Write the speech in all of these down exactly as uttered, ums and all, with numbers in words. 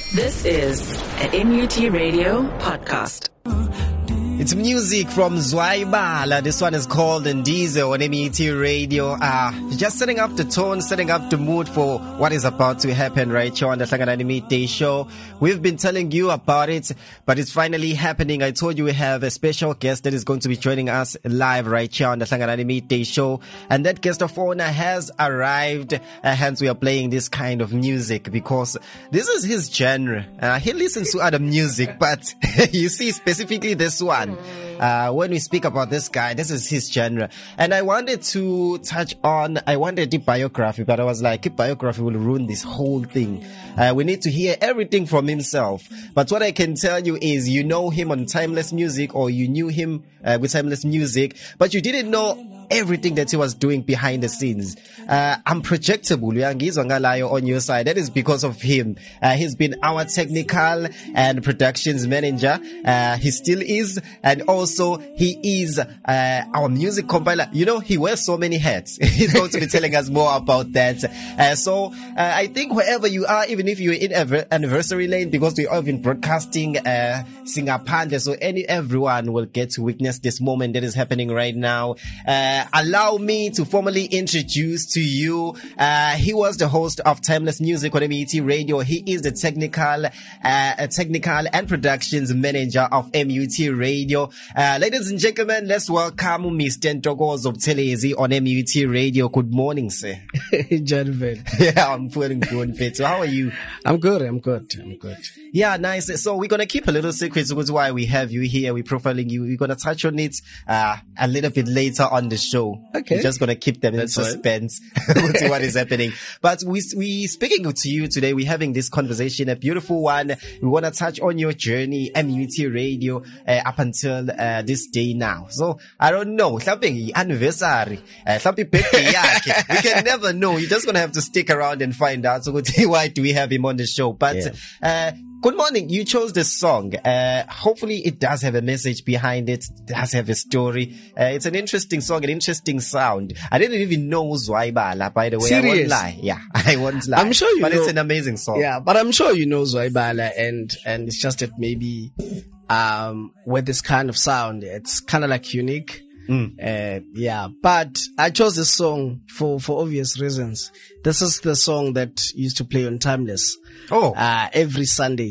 This is an M U T Radio podcast. It's music from Zwaibala. This one is called Ndize on M U T Radio. Uh, just setting up the tone, setting up the mood for what is about to happen right here on the Hlangana Midday Show. We've been telling you about it, but it's finally happening. I told you we have a special guest that is going to be joining us live right here on the Hlangana Midday Show. And that guest of honor has arrived. Uh, hence, we are playing this kind of music because this is his genre. Uh, he listens to other music, but you see specifically this one. Uh, when we speak about this guy, this is his genre. And I wanted to touch on, I wanted a biography, but I was like, a biography will ruin this whole thing. Uh, we need to hear everything from himself. But what I can tell you is you know him on Timeless Music, or you knew him uh, with Timeless Music, but you didn't know everything that he was doing behind the scenes. Uh, unprojectable, on your side. That is because of him. Uh, he's been our technical and productions manager. Uh, he still is. And also he is, uh, our music compiler. You know, he wears so many hats. He's going to be telling us more about that. Uh, so, uh, I think wherever you are, even if you're in anniversary lane, because we have been broadcasting, uh, Singapore, so any, everyone will get to witness this moment that is happening right now. Uh, Uh, allow me to formally introduce to you, uh, he was the host of Timeless Music on M U T Radio. He is the technical, uh, technical and productions manager of M U T Radio. Uh, ladies and gentlemen, let's welcome Mister Ntokozo Buthelezi on M U T Radio. Good morning, sir. Gentlemen. Yeah, I'm feeling good, fit. So how are you? I'm good, I'm good, I'm good. Yeah, nice. So we're going to keep a little secret, so that's why we have you here. We're profiling you. We're going to touch on it, uh, a little bit later on the show. Okay. We're just going to keep them That's in suspense to what is happening. But we, we speaking to you today, we're having this conversation, a beautiful one. We want to touch on your journey, M U T Radio, uh, up until, uh, this day now. So, I don't know, something anniversary, uh, something birthday, we can never know. You're just going to have to stick around and find out. So, why do we have him on the show? But, yeah. uh, Good morning. You chose this song. Uh, hopefully it does have a message behind it. It does have a story. Uh, it's an interesting song, an interesting sound. I didn't even know Zwaibala, by the way. Serious? I won't lie. Yeah, I won't lie. I'm sure you but know. It's an amazing song. Yeah, but I'm sure you know Zwaibala, and, and it's just that maybe, um, with this kind of sound, it's kind of like unique. Mm. Uh, yeah, but I chose this song for, for obvious reasons. This is the song that used to play on Timeless. Oh. Uh, every Sunday,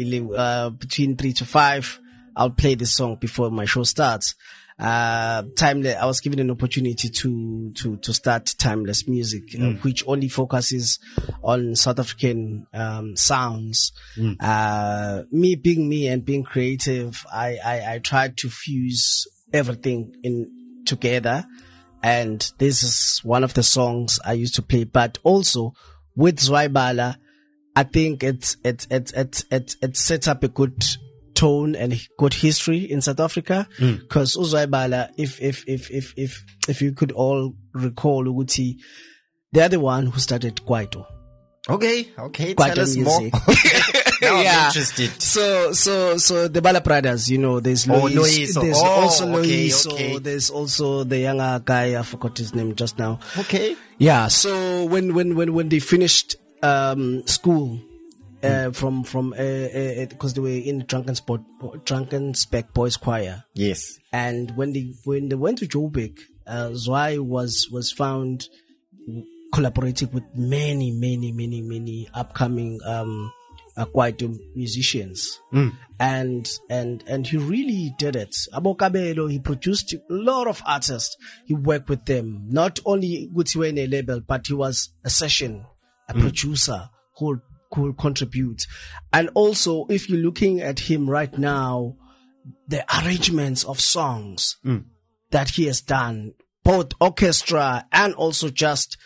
uh, between three to five, I'll play this song before my show starts. Uh, Timeless, I was given an opportunity to, to, to start Timeless Music, mm. uh, which only focuses on South African, um, sounds. Mm. Uh, me being me and being creative, I, I, I tried to fuse everything in together, and this is one of the songs I used to play. But also with Zwaibala, I think it's it's it's it's it's it sets up a good tone and good history in South Africa. Because mm. Zwaibala, if if if if if if you could all recall, Uguti, they're the one who started Kwaito. Okay, okay, Kwaito tell us music. more. Now yeah. I'm interested. So, so, so the Bala Brothers, you know, there's Oh, Lois, Lois. there's Oh, also okay, Lois, okay. so there's also the younger guy, I forgot his name just now. Okay. Yeah, so when, when, when, when they finished, um, school, uh, mm. from, from, uh, uh, cause they were in the Drunken Spot, Drunken Spec Boys Choir. Yes. And when they, when they went to Joburg, uh, Zwei was, was found collaborating with many, many, many, many upcoming, um, Uh, quite musicians, mm. and and and he really did it. Abokabelo, he produced a lot of artists. He worked with them, not only Gutiwe a label, but he was a session, a mm. producer who who contribute. And also, if you're looking at him right now, the arrangements of songs mm. that he has done, both orchestra and also just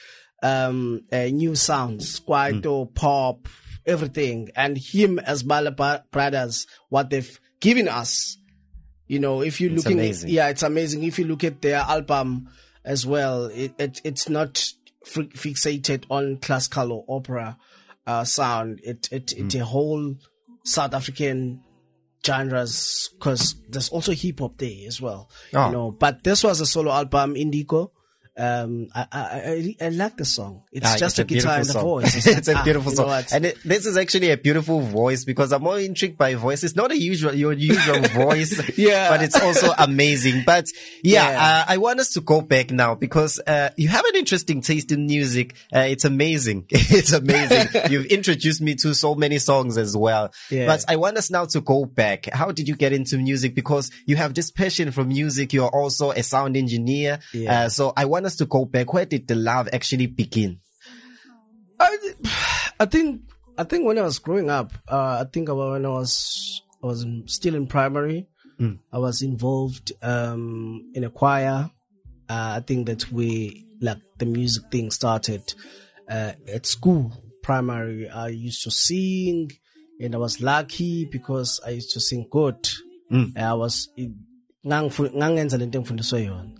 um uh, new sounds, Kwaito, mm. pop. Everything, and him as Bala Brothers, what they've given us, you know, if you're it's looking amazing. at, yeah, it's amazing. If you look at their album as well, it, it it's not f- fixated on classical or opera, uh, sound. It, it, mm. it's a whole South African genres, cause there's also hip hop there as well, oh. you know, but this was a solo album, Indigo. Um, I, I, I, I like the song. It's Ah, just it's a guitar and the song. voice. It's, It's like, a ah, beautiful you know song. what? And it, this is actually a beautiful voice because I'm more intrigued by voice. It's not a usual, your usual voice. Yeah. But it's also amazing. But yeah, Yeah. Uh, I want us to go back now because, uh, you have an interesting taste in music. Uh, it's amazing. It's amazing. You've introduced me to so many songs as well. Yeah. But I want us now to go back. How did you get into music? Because you have this passion for music. You're also a sound engineer. Yeah. Uh, so I want us to go back. Where did the love actually begin? I, I think I think when I was growing up, uh, I think about when I was I was in, still in primary, Mm. I was involved um, in a choir. Uh, I think that we like the music thing started uh, at school. Primary, I used to sing, and I was lucky because I used to sing good. Mm. I was ngangifu- ngangenza lento engifundiswe yona.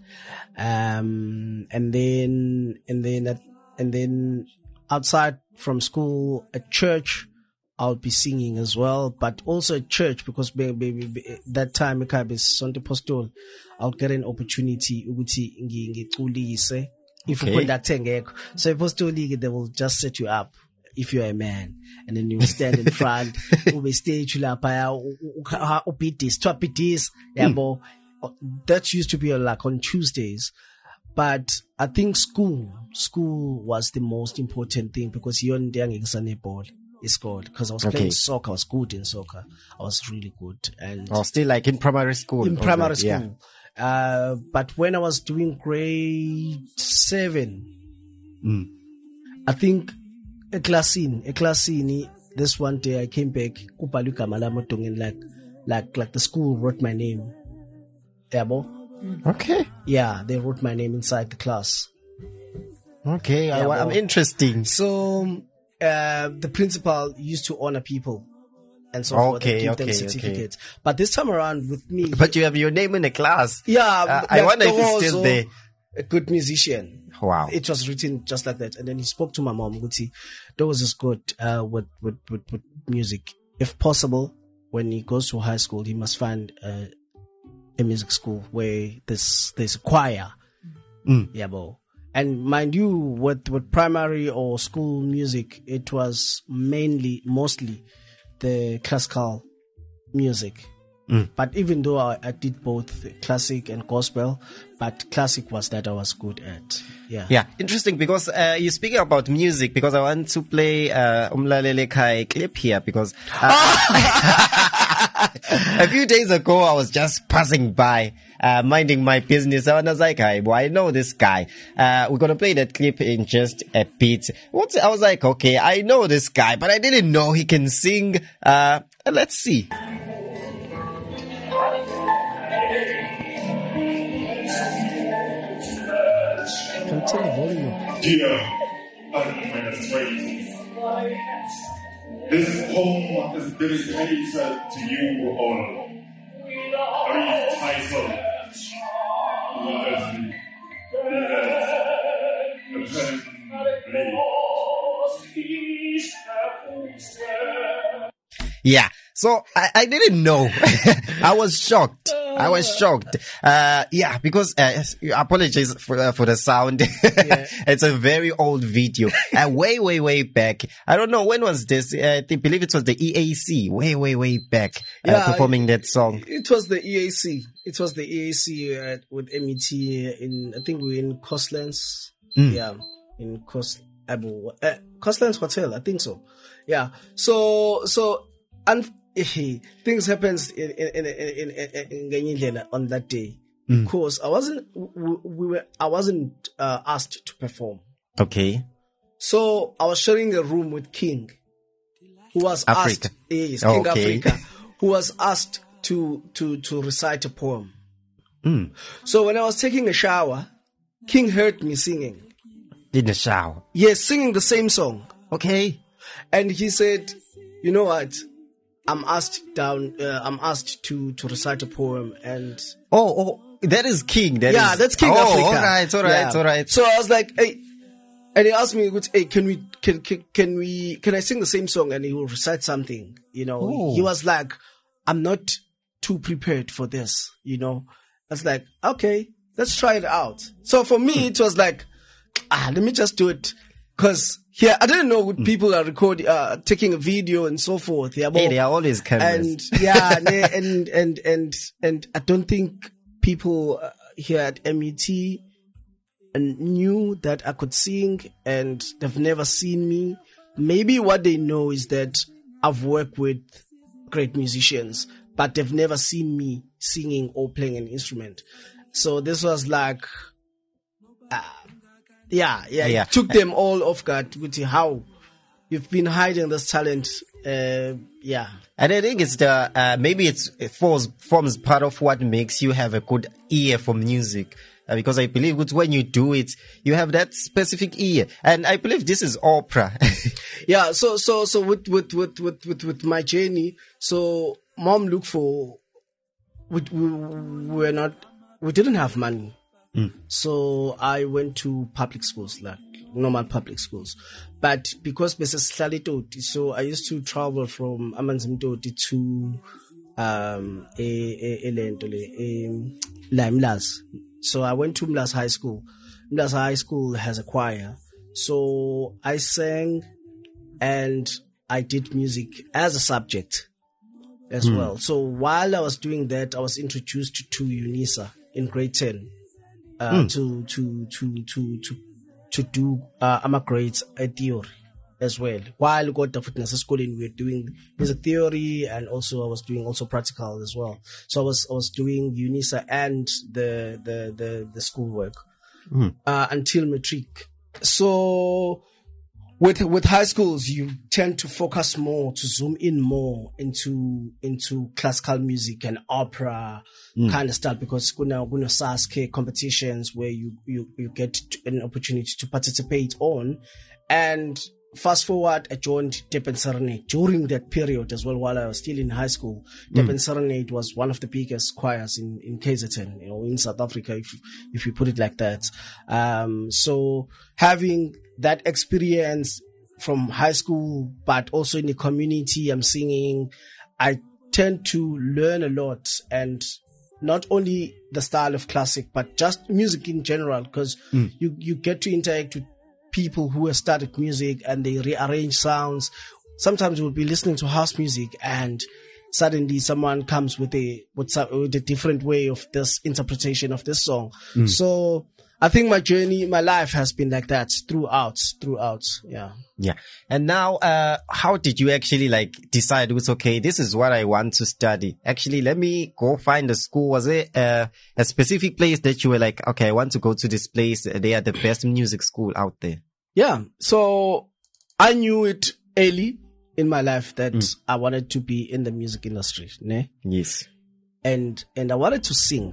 Um, and then and then at, and then outside from school at church, I'll be singing as well, but also at church because be, be, be, that time I was Sonte Apostol. I'll get an opportunity ukuthi ngi- ngiculise if Okay. you that ngekho. So Apostol League, they will just set you up if you're a man, and then you stand in front, ube stage lapha, ubeat this, to beat this, yabo. That used to be uh, like on Tuesdays. But I think school, school was the most important thing because you only young ball is called because I was Okay. playing soccer. I was good in soccer. I was really good. And Oh, still like in primary school. in Okay, primary yeah. school. Uh, but when I was doing grade seven, Mm. I think a class in, a class in, this one day I came back, kubhalwe igama lami odongeni, like, like, like the school wrote my name. Yabo? Okay. Yeah, they wrote my name inside the class. Okay. I, Yeah, I'm well- interesting. So uh, the principal used to honor people and so forth, Okay, and give okay, them okay. certificates. But this time around with me, But you have your name in the class. yeah, Uh, I like wonder if it's still Togozo, there. a good musician. Wow. It was written just like that, and then he spoke to my mom. Guti, Togozo is good uh, with, with with with music. If possible, when he goes to high school, he must find uh, a music school where there's there's a choir. Mm. Yeah, bo. And mind you, with, with primary or school music, it was mainly, mostly the classical music. Mm. But even though I, I did both classic and gospel, but classic was that I was good at. Yeah. Yeah, interesting because uh, you're speaking about music because I want to play uh, Umlalele Kai clip here because uh, a few days ago I was just passing by, uh, minding my business. I was like, "Hey, boy, I know this guy." Uh, we're gonna play that clip in just a bit. What I was like, okay, I know this guy, but I didn't know he can sing. Uh, let's see. Can you tell the volume? Dear administrators, this poem is dedicated to you all. Please title Leslie. Yeah. So I, I didn't know. I was shocked. I was shocked. Uh, yeah, because, uh, apologies for, uh, for the sound. It's a very old video. Uh, way, way, way back. I don't know. When was this? Uh, I believe it was the E A C. Way, way, way back. Uh, Yeah, performing that song. It was the E A C. It was the E A C uh, with M E T in, I think we were in Costlands. Mm. Yeah. In Cost, Abu, uh, Costlands Hotel. I think so. Yeah. So, so, and things happens in, in, in, in, in, in, in on that day because I wasn't, we, we were, I wasn't uh, asked to perform. Okay. So I was sharing a room with King, who was Africa. asked, yes, King Okay. Africa, who was asked to, to, to recite a poem. Mm. So when I was taking a shower, King heard me singing. In the shower. Yes, singing the same song. Okay. And he said, you know what? I'm asked down, uh, I'm asked to, to recite a poem and Oh, oh, that is King. That yeah, is- that's King oh, Africa. all right, all right, Yeah. all right. So I was like, hey, and he asked me, hey, can we, can, can, can we, can I sing the same song? And he will recite something, you know. Oh. He was like, I'm not too prepared for this, you know. I was like, okay, let's try it out. So for me, it was like, ah, let me just do it. Cause here, I didn't know what people are recording, uh, taking a video and so forth. Yeah, Hey, they are always cameras. and yeah, and, and, and, and, and I don't think people uh, here at M U T knew that I could sing, and they've never seen me. Maybe what they know is that I've worked with great musicians, but they've never seen me singing or playing an instrument. So this was like, uh, yeah, yeah, Yeah. it took them all off guard with how you've been hiding this talent. Uh, yeah. And I think it's the, uh, maybe it's, it forms, forms part of what makes you have a good ear for music. Uh, because I believe it's when you do it, you have that specific ear. And I believe this is opera. Yeah. So, so, so with, with, with, with, with, with my journey, so mom looked for, we, we were not, we didn't have money. Mm. So I went to public schools, like normal public schools. But because Missus Toti, so I used to travel from Amanzimtoti to, um, a, a, a, a, a, Mlas. So I went to Mlas High School. Mlas High School has a choir. So I sang and I did music as a subject as well. So while I was doing that, I was introduced to, to UNISA in grade ten, uh, mm. to, to, to, to, to, to do, uh, AMA grades a theory as well. While I got the fitness school, we were doing music theory, and also I was doing also practical as well. So I was, I was doing UNISA and the, the, the, the schoolwork, mm. uh, until matric. So with, with high schools, you tend to focus more, to zoom in more into, into classical music and opera mm. kind of stuff, because kuna, kuna Sasuke competitions where you, you, you get an opportunity to participate on. And fast forward, I joined Durban Serenade during that period as well, while I was still in high school. Mm. Durban Serenade was one of the biggest choirs in, in K Z N, you know, in South Africa, if, if you put it like that. Um, so having that experience from high school, but also in the community, I'm singing, I tend to learn a lot, and not only the style of classic, but just music in general, because mm. you, you get to interact with people who have started music and they rearrange sounds. Sometimes we'll be listening to house music and suddenly someone comes with a with, some, with a different way of this interpretation of this song. Mm. So I think my journey, my life has been like that throughout, throughout. Yeah. Yeah. And now, uh, how did you actually like decide it was okay, this is what I want to study? Actually, let me go find a school. Was it uh, a specific place that you were like, okay, I want to go to this place. They are the best music school out there. Yeah. So I knew it early in my life that mm. I wanted to be in the music industry. Ne? Yes. And, and I wanted to sing.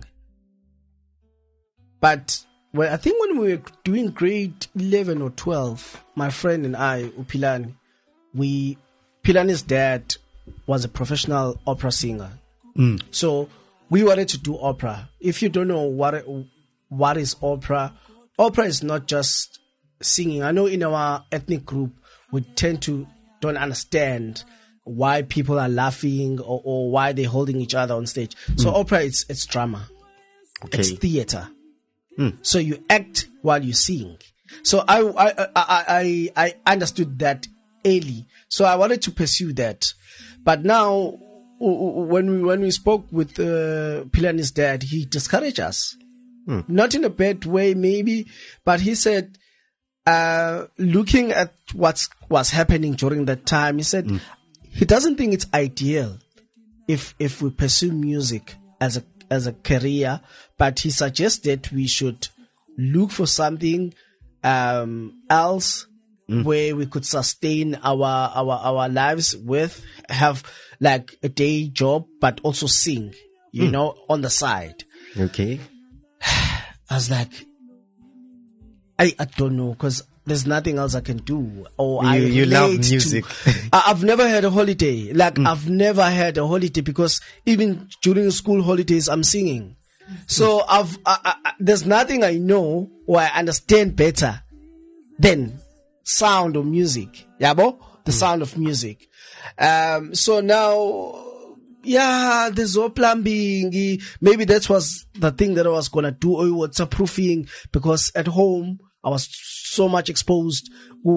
But well, I think when we were doing grade eleven or twelve, my friend and I, Upilani, we, Pilani's dad was a professional opera singer. Mm. So we wanted to do opera. If you don't know what, what is opera, opera is not just singing. I know in our ethnic group, we tend to don't understand why people are laughing or, or why they're holding each other on stage. So mm. opera, it's, it's drama. Okay. It's theater. Mm. So you act while you sing. So I, I, I, I, I understood that early. So I wanted to pursue that. But now, when we, when we spoke with, uh, Pilani's dad, he discouraged us. Mm. Not in a bad way, maybe, but he said, uh, looking at what's, what's happening during that time, he said, mm. he doesn't think it's ideal if, if we pursue music as a as a career, but he suggested we should look for something um, else mm. where we could sustain our, our, our lives with, have like a day job, but also sing, you mm. know, on the side. Okay. I was like, I, I don't know, because there's nothing else I can do. Or you, I you love music. To, I've never had a holiday. Like mm. I've never had a holiday, because even during school holidays, I'm singing. So mm. I've, I, I, there's nothing I know or I understand better than sound of music. Yeah, bo? The mm. sound of music. Um, so now yeah, there's no plumbing. Maybe that was the thing that I was gonna do, or waterproofing, because at home I was so much exposed. My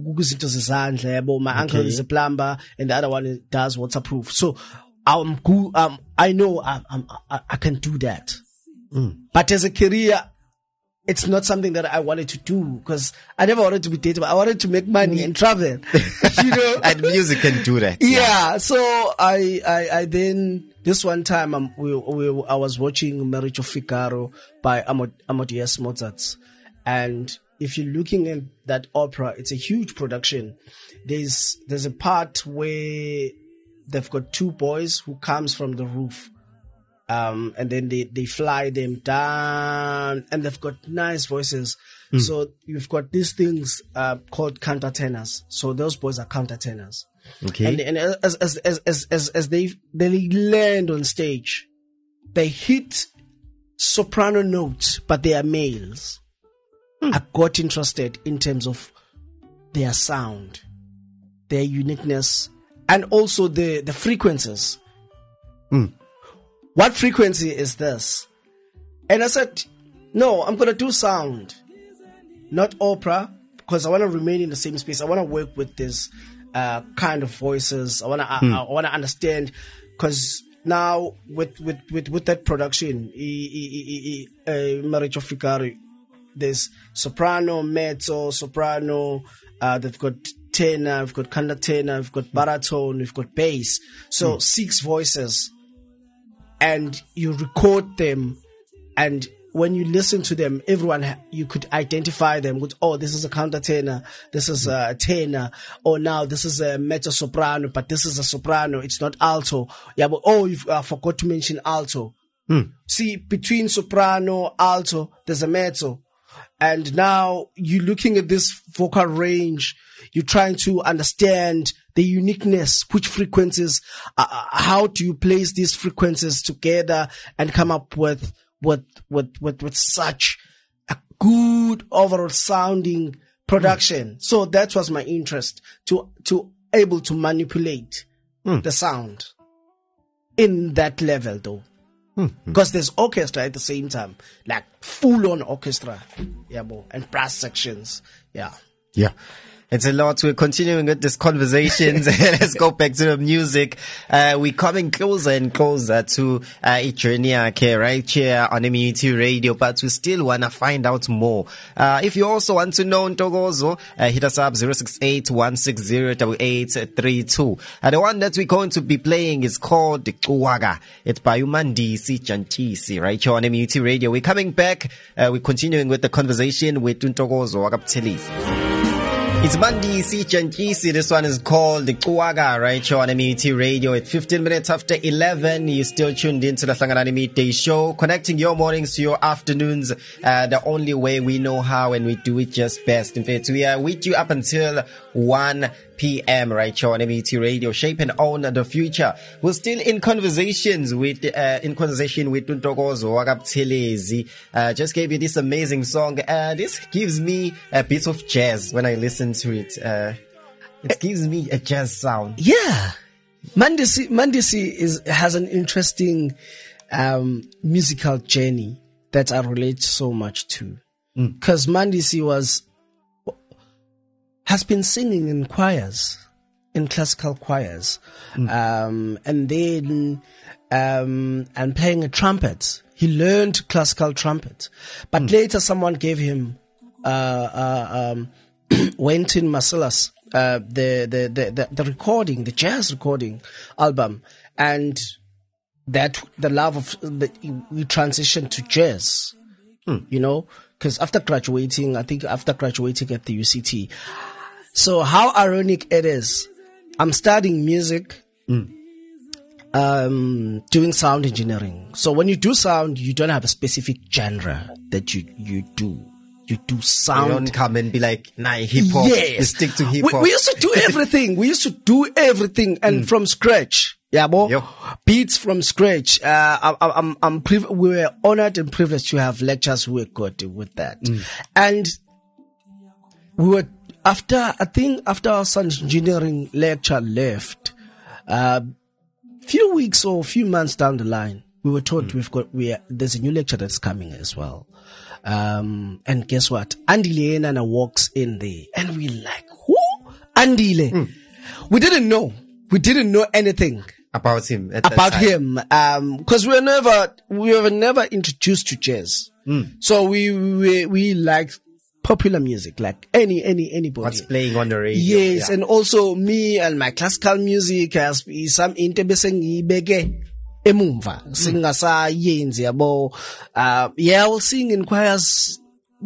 uncle is a plumber, and the other one does waterproof. So I'm good. Um, I know I'm, I'm, I, I can do that. Mm. But as a career, it's not something that I wanted to do, because I never wanted to be dated. I wanted to make money and travel, you know. And music can do that. Yeah. yeah so I, I, I then, this one time, um, we, we, I was watching Marriage of Figaro by Amad- Amadeus Mozart. And if you're looking at that opera, it's a huge production. There's, there's a part where they've got two boys who comes from the roof. Um, and then they, they fly them down, and they've got nice voices. Mm. So you've got these things, uh, called countertenors. So those boys are countertenors. Okay. And, and as, as, as, as, as, as they, they land on stage, they hit soprano notes, but they are males. Mm. I got interested in terms of their sound, their uniqueness, and also the, the frequencies. Mm. What frequency is this? And I said, no, I'm going to do sound, not opera, because I want to remain in the same space. I want to work with this uh, kind of voices. I want to hmm. I, I want to understand, because now with, with, with, with that production, uh, Marriage of Figaro, there's soprano, mezzo, soprano, uh, they've got tenor, we've got countertenor, we've got baritone, we've got bass. So hmm. six voices. And you record them, and when you listen to them, everyone, you could identify them with, oh, this is a countertenor, this is a tenor, or now this is a mezzo soprano, but this is a soprano, it's not alto. Yeah, but oh, you uh, forgot to mention alto. Hmm. See, between soprano, alto, there's a mezzo. And now you're looking at this vocal range, you're trying to understand the uniqueness, which frequencies, uh, how do you place these frequencies together and come up with, with, with, with, with such a good overall sounding production. Mm. So that was my interest, to, to able to manipulate mm. the sound in that level though. Because there's orchestra at the same time, like full on orchestra, yeah, and brass sections, yeah. Yeah. It's a lot. We're continuing with this conversations. Let's go back to the music. Uh, we're coming closer and closer to uh, a journey, okay, right here on M U T Radio, but we still want to find out more. Uh, if you also want to know Ntokozo, uh, hit us up zero six eight, one six zero, eight eight three two. Uh, the one that we're going to be playing is called Kuwaga. It's by Umandisi Jantisi, right here on M U T Radio. We're coming back. Uh, we're continuing with the conversation with Ntokozo Wakaptelis. It's Mandisi Jantisi. This one is called the Kuwaga, right here on M U T Radio. At fifteen minutes after eleven, you're still tuned into the Hlanganani Midday Show, connecting your mornings to your afternoons, uh, the only way we know how, and we do it just best. In fact, we are with you up until one p.m. right here on M U T Radio, shape and own the future. We're still in conversations with, uh, in conversation with Ntokozo Wakaptelis. Uh, just gave you this amazing song. Uh, this gives me a bit of jazz when I listen to it. Uh, it gives me a jazz sound. Yeah. Mandisi, Mandisi is, has an interesting, um, musical journey that I relate so much to. Mm. Cause Mandisi was, has been singing in choirs, in classical choirs, mm. um, and then, um, and playing a trumpet. He learned classical trumpet, but mm. later someone gave him, uh, uh, um, Wynton Marsalis, uh, the, the, the, the, the recording, the jazz recording album, and that, the love of, the, we transitioned to jazz, mm. you know, cause after graduating, I think after graduating at the U C T, so how ironic it is. I'm studying music, mm. um, doing sound engineering. So when you do sound, you don't have a specific genre that you, you do. You do sound. You don't come and be like, nah, hip hop. Yes. You stick to hip hop. We, we used to do everything. we used to do everything and mm. from scratch. Yeah, bo. Yo. Beats from scratch. Uh, I, I, I'm, I'm, priv- we were honored and privileged to have lectures who were good with that. Mm. And we were, After, I think after our sound engineering lecture left, uh, few weeks or a few months down the line, we were told mm. we've got, we are, there's a new lecture that's coming as well. Um, and guess what? Andile Nana walks in there and we like, who? Andile. Mm. We didn't know. We didn't know anything about him. At about that time. him. Um, cause we were never, we were never introduced to jazz. Mm. So we, we, we like popular music, like any, any, anybody. What's playing on the radio. Yes. Yeah. And also me and my classical music has some interbeseng ibeke. Emumva singasayenzi yabo. Uh, yeah, I will sing in choirs,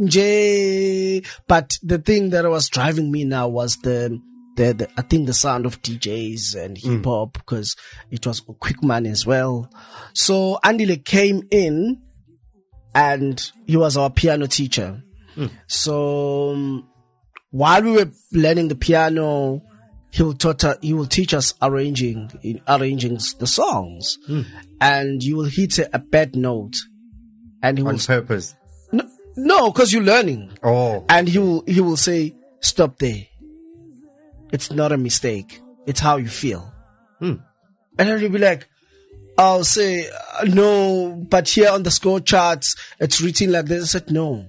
nje, but the thing that was driving me now was the, the, the I think the sound of D Js and hip hop, because it was quick man as well. So Andile came in and he was our piano teacher. Mm. So um, while we were learning the piano, He will, taught, he will teach us arranging, arranging the songs, mm. and you will hit a, a bad note, and he on will purpose. No, no, because you're learning. Oh, and he will, he will say, "Stop there. It's not a mistake. It's how you feel." Mm. And then you'll be like, "I'll say uh, no, but here on the score charts, it's written like this." I said, "No.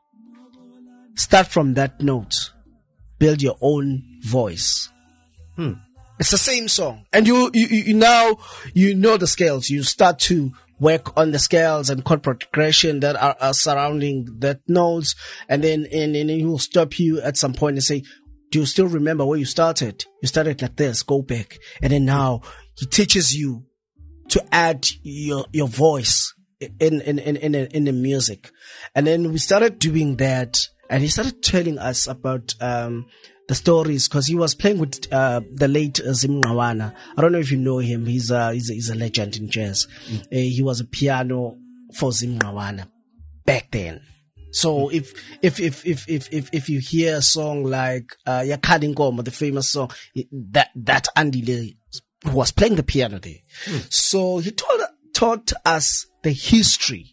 Start from that note. Build your own voice." Hmm. It's the same song, and you, you, you now you know the scales. You start to work on the scales and chord progression that are, are surrounding that notes, and then and, and then he will stop you at some point and say, "Do you still remember where you started? You started like this. Go back." And then now he teaches you to add your your voice in in in in, in the music, and then we started doing that, and he started telling us about um. the stories, because he was playing with uh, the late uh, Zim Ngqawana. I don't know if you know him. He's a he's a, he's a legend in jazz. Mm. Uh, he was a piano for Zim Ngqawana back then. So mm. if, if if if if if if you hear a song like uh, Yakhadi Nkomo, the famous song, that that Andile was playing the piano there. Mm. So he told taught us the history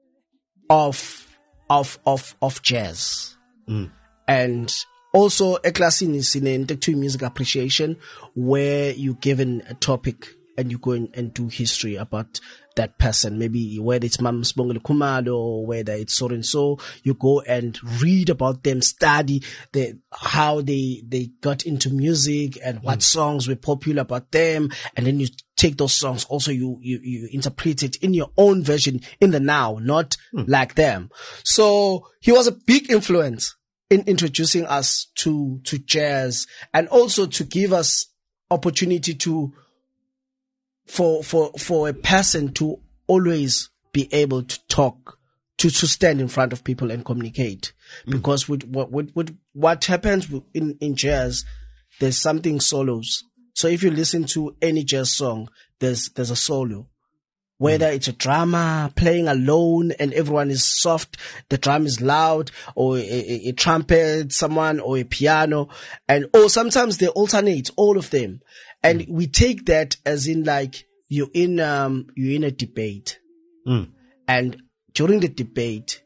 of of of of jazz. Mm. And also, a class in is in intellectual music appreciation, where you're given a topic and you go in and do history about that person. Maybe whether it's Mam Sibongile Khumalo or whether it's so and so, you go and read about them, study the how they they got into music and what mm. songs were popular about them, and then you take those songs. Also, you you you interpret it in your own version in the now, not mm. like them. So he was a big influence in introducing us to, to jazz, and also to give us opportunity to, for, for, for a person to always be able to talk, to, to stand in front of people and communicate. Mm. Because with what, with, with what happens in, in jazz, there's something solos. So if you listen to any jazz song, there's, there's a solo. Whether it's a drummer playing alone and everyone is soft, the drum is loud, or a, a, a trumpet, someone, or a piano, and or sometimes they alternate, all of them. And mm. we take that as in like you're in um you're in a debate, mm. and during the debate,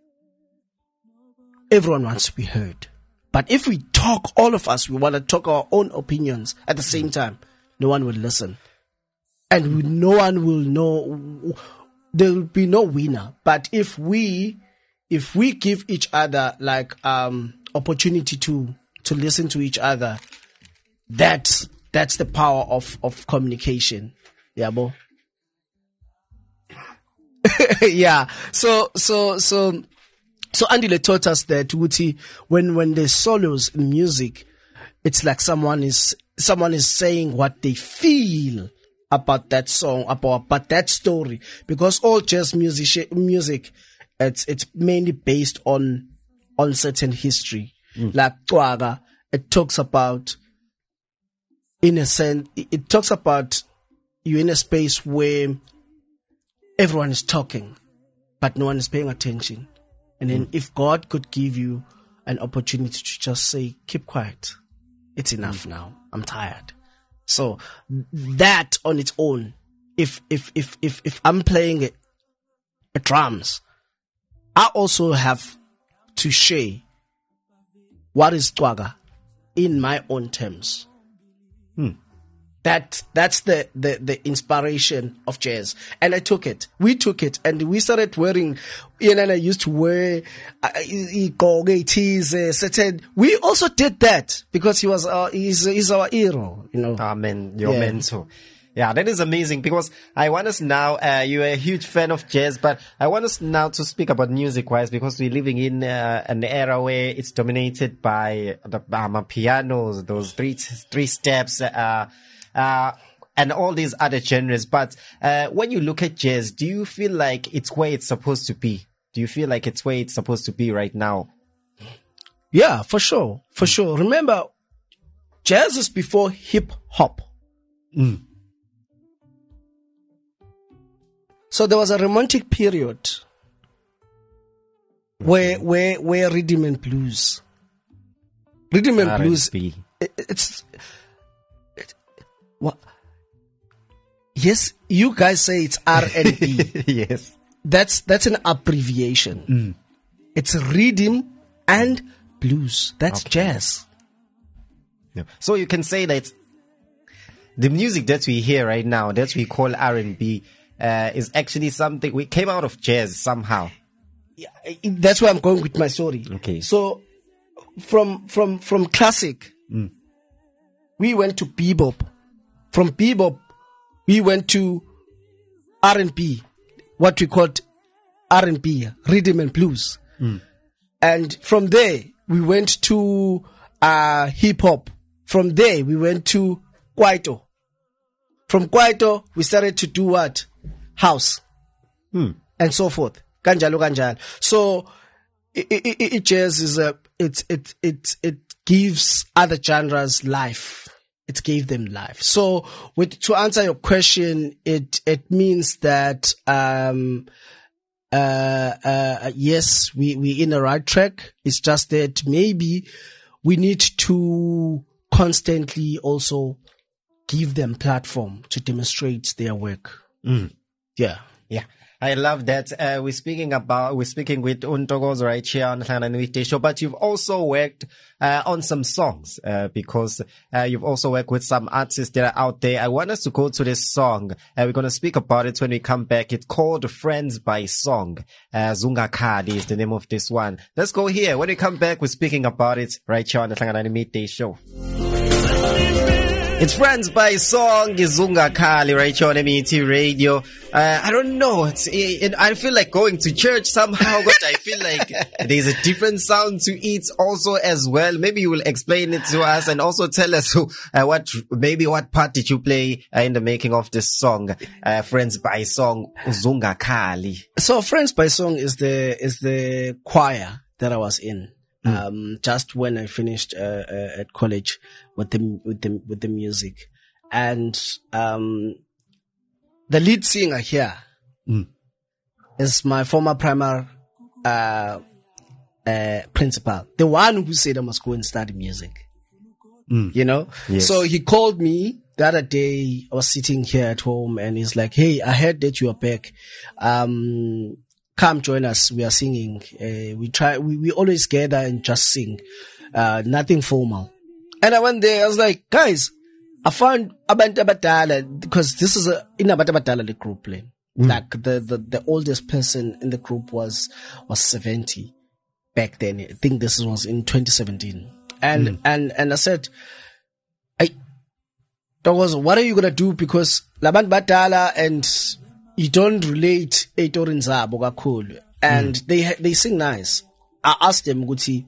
everyone wants to be heard. But if we talk, all of us, we want to talk our own opinions at the same time, no one will listen. And we, no one will know, there will be no winner. But if we, if we give each other like, um, opportunity to, to listen to each other, that's, that's the power of, of communication. Yeah, bo. Yeah. So, so, so, so Andile taught us that, Wuti, when, when there's solos in music, it's like someone is, someone is saying what they feel about that song, about, about that story, because all jazz music, music, it's, it's mainly based on, on certain history. Mm. Like Cwaga, it talks about, in a sense, it talks about you in a space where everyone is talking, but no one is paying attention. And then mm. if God could give you an opportunity to just say, keep quiet. It's enough mm. now. I'm tired. So that on its own, if, if, if, if, if I'm playing a, a drums, I also have to share what is Cwaga in my own terms. Hmm. that that's the, the, the inspiration of jazz. And I took it. We took it and we started wearing, Ian and I used to wear, uh, tees, uh, certain, we also did that because he was our, he's, he's our hero, you know. Amen. Your Yeah. mentor. Yeah, that is amazing because I want us now, uh, you're a huge fan of jazz, but I want us now to speak about music wise because we're living in uh, an era where it's dominated by the um, pianos, those three, three steps, uh, uh, and all these other genres. But, uh, when you look at jazz, do you feel like it's where it's supposed to be? Do you feel like it's where it's supposed to be right now? Yeah, for sure. For sure. Remember, jazz is before hip hop. Mm. So there was a romantic period where, where, where rhythm and blues, rhythm and blues, R and B. it, it's, it, what? Yes, you guys say it's R and B. Yes. That's, that's an abbreviation. Mm. It's rhythm and blues. That's Okay. jazz. Yeah. So you can say that the music that we hear right now, that we call R and B, uh, is actually something we came out of jazz somehow. Yeah, that's where I'm going with my story. Okay. So from from from classic, Mm. we went to bebop. From bebop, we went to R and B, what we called R and B, rhythm and blues. Mm. And from there, we went to uh, hip hop. From there, we went to Kwaito. From Kwaito, we started to do what? House. Hmm. And so forth. Kanjalo kanjalo. So, it, it, it, it jazz is a, it, it, it, it gives other genres life. It gave them life. So, with, to answer your question, it, it means that, um, uh, uh, yes, we, we in the right track. It's just that maybe we need to constantly also give them platform to demonstrate their work. Mm. Yeah. Yeah. I love that. Uh, we're speaking about, we're speaking with Untokozo right here on Hlangana Weekday Show, but you've also worked, uh, on some songs, uh, because, uh, you've also worked with some artists that are out there. I want us to go to this song. Uh, we're going to speak about it when we come back. It's called Friends by Song. Uh, Zunga Khali is the name of this one. Let's go here. When we come back, we're speaking about it right here on the Hlangana Midday Show. It's Friends by Song, Zunga Khali, right here on M E T Radio. Uh, I don't know. It's, it, I feel like going to church somehow, but I feel like there's a different sound to it also as well. Maybe you will explain it to us and also tell us who, uh, what, maybe what part did you play uh, in the making of this song, uh, Friends by Song, Zunga Khali. So Friends by Song is the, is the choir that I was in. Um, just when I finished, uh, uh, at college with the, with the, with the music. And, um, the lead singer here Mm. is my former primary, uh, uh, principal. The one who said I must go and study music. Mm. You know? Yes. So he called me the other day. I was sitting here at home and he's like, "Hey, I heard that you are back. Um, come join us. We are singing. Uh, we try, we, we always gather and just sing. Uh, nothing formal." And I went there. I was like, "Guys, I found Abantu Abadala," because this is a, in Abantu Abadala, the group plane. Mm. Like the, the, the oldest person in the group was, was seventy back then. I think this was in twenty seventeen. And, mm. and, and I said, I, that was, what are you going to do? Because Labantu Badala and you don't relate Eitorin Zabo kakhulu. And mm. they, they sing nice. I asked them, Guti,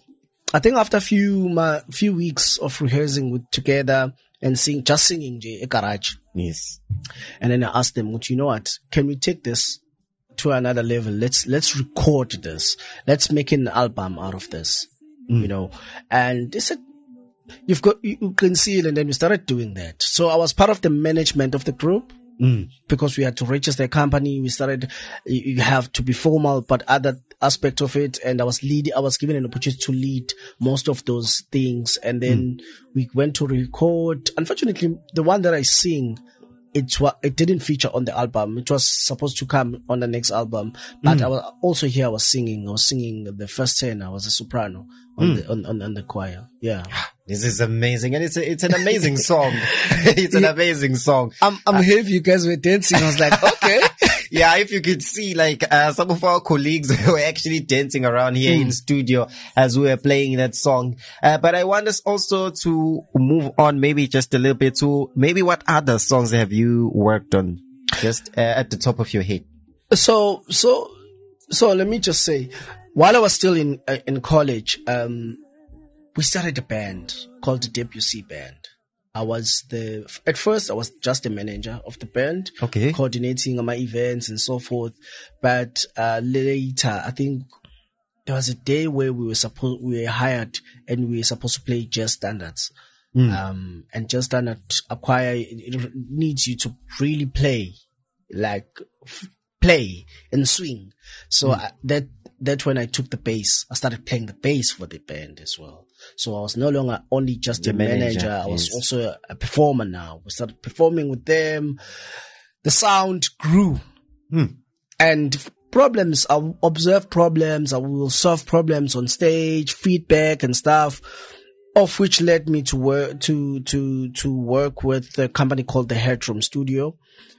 I think after a few, ma, few weeks of rehearsing with together and sing, just singing a garage. Yes. And then I asked them, you know what? Can we take this to another level? Let's, let's record this. Let's make an album out of this, mm. you know? And they said, you've got, you can see it. And then we started doing that. So I was part of the management of the group. Mm. Because we had to register a company, we started, you have to be formal, but other aspect of it. And I was lead, I was given an opportunity to lead most of those things. And then mm. we went to record. Unfortunately, the one that I sing, it was, it didn't feature on the album. It was supposed to come on the next album. But mm. I was also here, I was singing, I was singing the first ten. I was a soprano on, mm. the, on, on, on the choir. Yeah. This is amazing, and it's a, it's an amazing song. It's an amazing song. I'm I'm uh, here if you guys were dancing. I was like, okay. Yeah, if you could see, like, uh, some of our colleagues were actually dancing around here mm. in studio as we were playing that song. Uh, but I want us also to move on maybe just a little bit to maybe what other songs have you worked on just uh, at the top of your head? So, so, so let me just say, while I was still in, uh, in college, um, we started a band called the Debussy Band. I was the, at first I was just the manager of the band, okay, coordinating my events and so forth. But, uh, later, I think there was a day where we were supposed, we were hired and we were supposed to play jazz standards. Mm. Um, and jazz standard acquire, it needs you to really play, like, f- play and swing. So mm. I, that, that's when I took the bass. I started playing the bass for the band as well. So I was no longer only just the a manager. manager. I was yes. also a, a performer now. We started performing with them. The sound grew. Hmm. And problems, I observe problems. I will solve problems on stage, feedback and stuff, of which led me to work, to, to, to work with a company called the Headroom Studio,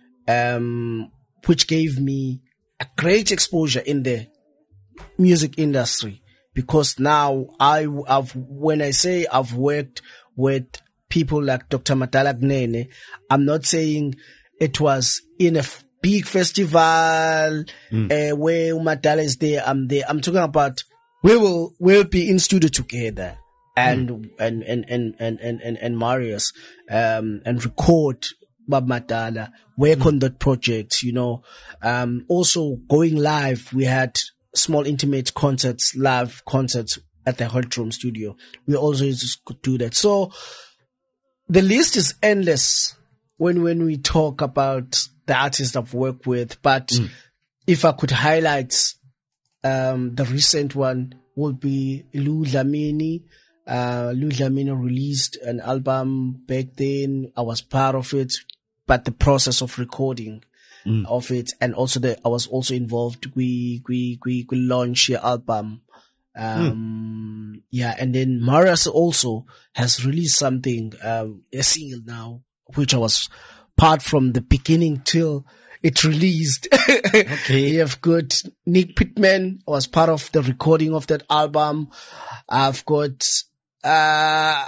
um, which gave me a great exposure in the music industry. Because now I, I've, when I say I've worked with people like Doctor Matala Gnene, I'm not saying it was in a f- big festival, mm. uh, where Matala is there, I'm there. I'm talking about we will, we'll be in studio together and, mm. and, and, and, and, and, and, and Marius, um, and record Bob Matala, work mm. on that project, you know. Um, also going live, we had small intimate concerts, live concerts at the Headroom Studio. We also used to do that. So the list is endless when, when we talk about the artists I've worked with. But mm. if I could highlight, um, the recent one would be Lou Dlamini. Uh, Lou Dlamini released an album back then. I was part of it, but the process of recording Mm. of it, and also the I was also involved. We we we we launched the album, um, mm. yeah, and then Marius also has released something, um, a single now, which I was part from the beginning till it released. Okay, you have got Nick Pittman was part of the recording of that album. I've got uh.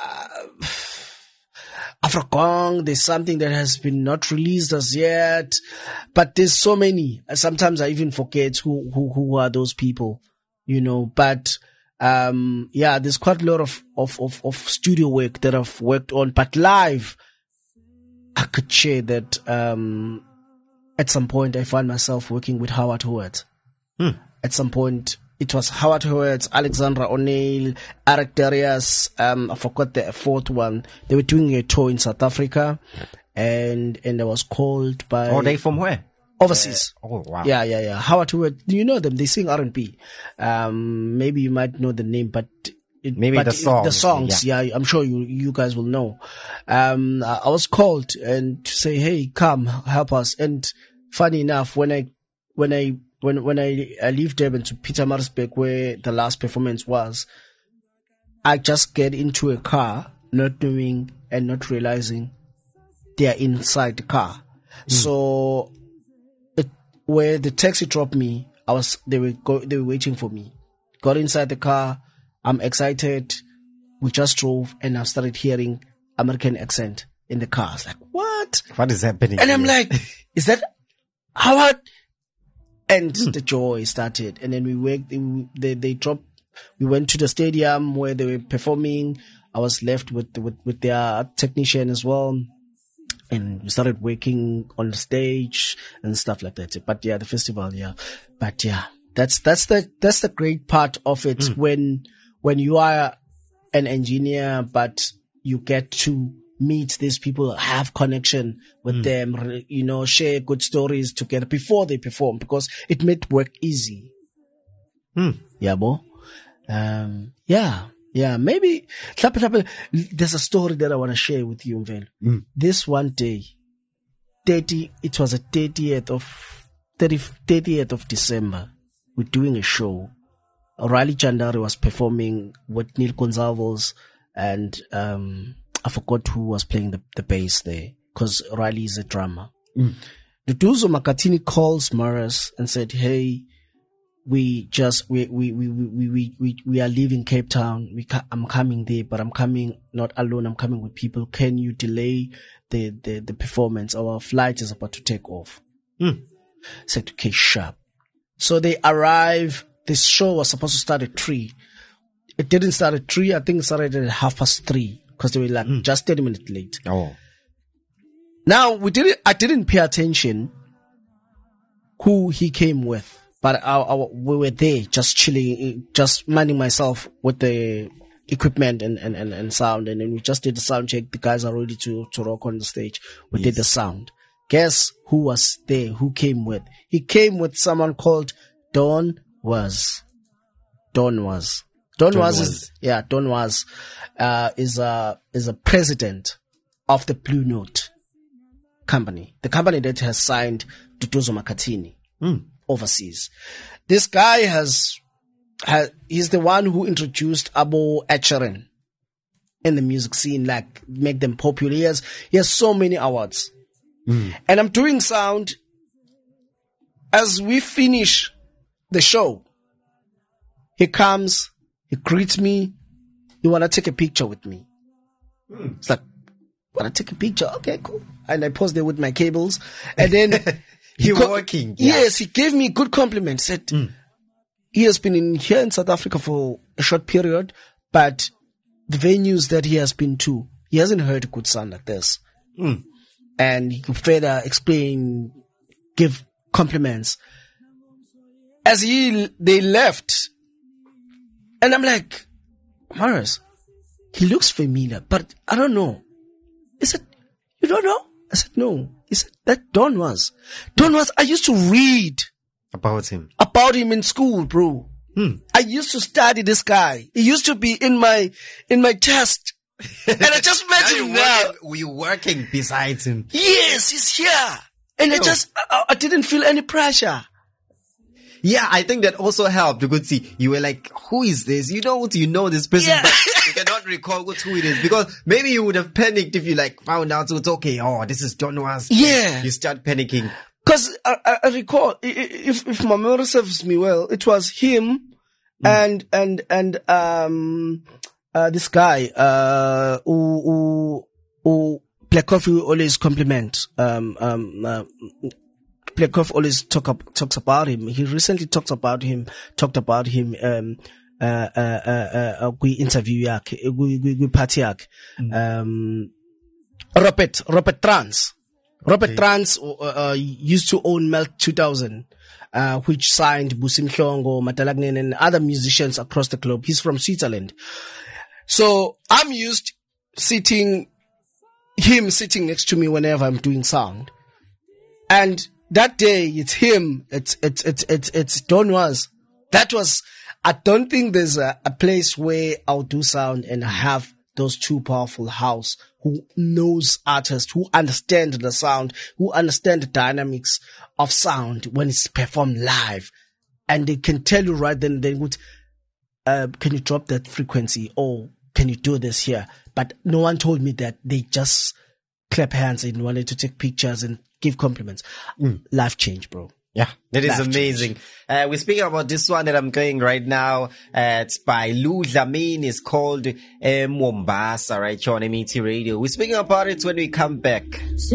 Afrogong, there's something that has been not released as yet, but there's so many. Sometimes I even forget who, who, who are those people, you know, but, um, yeah, there's quite a lot of, of, of, of studio work that I've worked on, but live, I could share that, um, at some point I found myself working with Howard Howard. Hmm. At some point, it was Howard Howard, Alexandra O'Neill, Eric Darius, um, I forgot the fourth one. They were doing a tour in South Africa, and, and I was called by... Oh, they from where? Overseas. Uh, oh, wow. Yeah, yeah, yeah. Howard Howard, you know them, they sing R and B. Um, maybe you might know the name, but... It, maybe but the songs. The songs, yeah. yeah, I'm sure you, you guys will know. Um, I was called and to say, hey, come, help us. And funny enough, when I, when I, When when I, I leave Durban to Pietermaritzburg, where the last performance was, I just get into a car, not knowing and not realizing they are inside the car. Mm. So, it, where the taxi dropped me, I was they were go, they were waiting for me. Got inside the car, I'm excited. We just drove, and I started hearing American accent in the car. I was like, what? What is happening? And here? I'm like, is that Howard? And mm. the joy started, and then we worked. They they dropped. We went to the stadium where they were performing. I was left with with with their technician as well, and we started working on the stage and stuff like that. But yeah, the festival, yeah. But yeah, that's that's the that's the great part of it mm. when when you are an engineer, but you get to meet these people, have connection with mm. them, you know, share good stories together before they perform, because it made work easy. Mm. Yeah, bo. Um, yeah, yeah, maybe, there's a story that I want to share with you, Mvel. Mm. This one day, thirty, it was the thirtieth of, thirtieth of December, we're doing a show. O'Reilly Chandari was performing with Neil Gonzalez, and um, I forgot who was playing the, the bass there, because Riley is a drummer. Mm. Duduzo Makhathini calls Marius and said, "Hey, we just we we we we we we, we are leaving Cape Town. We ca- I'm coming there, but I'm coming not alone. I'm coming with people. Can you delay the the, the performance? Our flight is about to take off." Mm. Said, "Okay, sharp." So they arrive. This show was supposed to start at three. It didn't start at three. I think it started at half past three because they were like mm. just thirty minutes late. Oh. Now we didn't. I didn't pay attention who he came with, but I, I, we were there just chilling, just minding myself with the equipment and, and, and, and sound, and then we just did the sound check. The guys are ready to to rock on the stage. We yes. did the sound. Guess who was there? Who came with? He came with someone called Don Was. Don Was. Don, Don Was, was is yeah. Don Was uh, is a is a president of the Blue Note company, the company that has signed Duduzo Makhathini mm. overseas. This guy has, has he's the one who introduced Abo Echerin in the music scene, like make them popular. He has, he has so many awards. Mm. And I'm doing sound. As we finish the show, he comes, he greets me. You want to take a picture with me? Mm. It's like, want to take a picture? Okay, cool. And I posed there with my cables. And then he co- working. Yeah. Yes, he gave me a good compliment. Said mm. he has been in here in South Africa for a short period, but the venues that he has been to, he hasn't heard a good sound like this. Mm. And he could further explain, give compliments. As he they left, and I'm like, Marius, he looks familiar, but I don't know. He said, "You don't know?" I said, "No." He said, "That Don Was. Don Was, I used to read about him. About him in school, bro. Hmm. I used to study this guy. He used to be in my, in my test. And I just met him now. Were you working besides him? Yes, he's here. And Yo. I just, I, I didn't feel any pressure. Yeah, I think that also helped. You could see, you were like, who is this? You don't, you know this person, yeah. but you cannot recall who it is. Because maybe you would have panicked if you like found out, so it's okay. Oh, this is Don Was. Yeah. You start panicking. Cause I, I, I recall, if, if my memory serves me well, it was him mm. and, and, and, um, uh, this guy, uh, who, who, who Black Coffee always compliment, um, um, uh, Blackhoff always talk up, talks about him. He recently talked about him, talked about him, um, uh, uh, uh, uh, we interview yak, we, we, we party yak, um, Robert, Robert Trans. Robert okay. Trans, uh, uh, used to own Melt two thousand, uh, which signed Busi Mhlongo, Matalagnen and other musicians across the globe. He's from Switzerland. So I'm used sitting, him sitting next to me whenever I'm doing sound. And that day, it's him, it's, it's, it's, it's, it's Don Was. That was, I don't think there's a, a place where I'll do sound and have those two powerful house who knows artists, who understand the sound, who understand the dynamics of sound when it's performed live. And they can tell you right then, they would, uh, can you drop that frequency? Or can you do this here? But no one told me that. They just clap hands and wanted to take pictures and give compliments. Mm. Life change, bro. Yeah, that is Life amazing. Uh, we're speaking about this one that I'm going right now. Uh, it's by Lou Dlamini. It's called uh, Mombasa, right here on M E T Radio. We're speaking about it when we come back.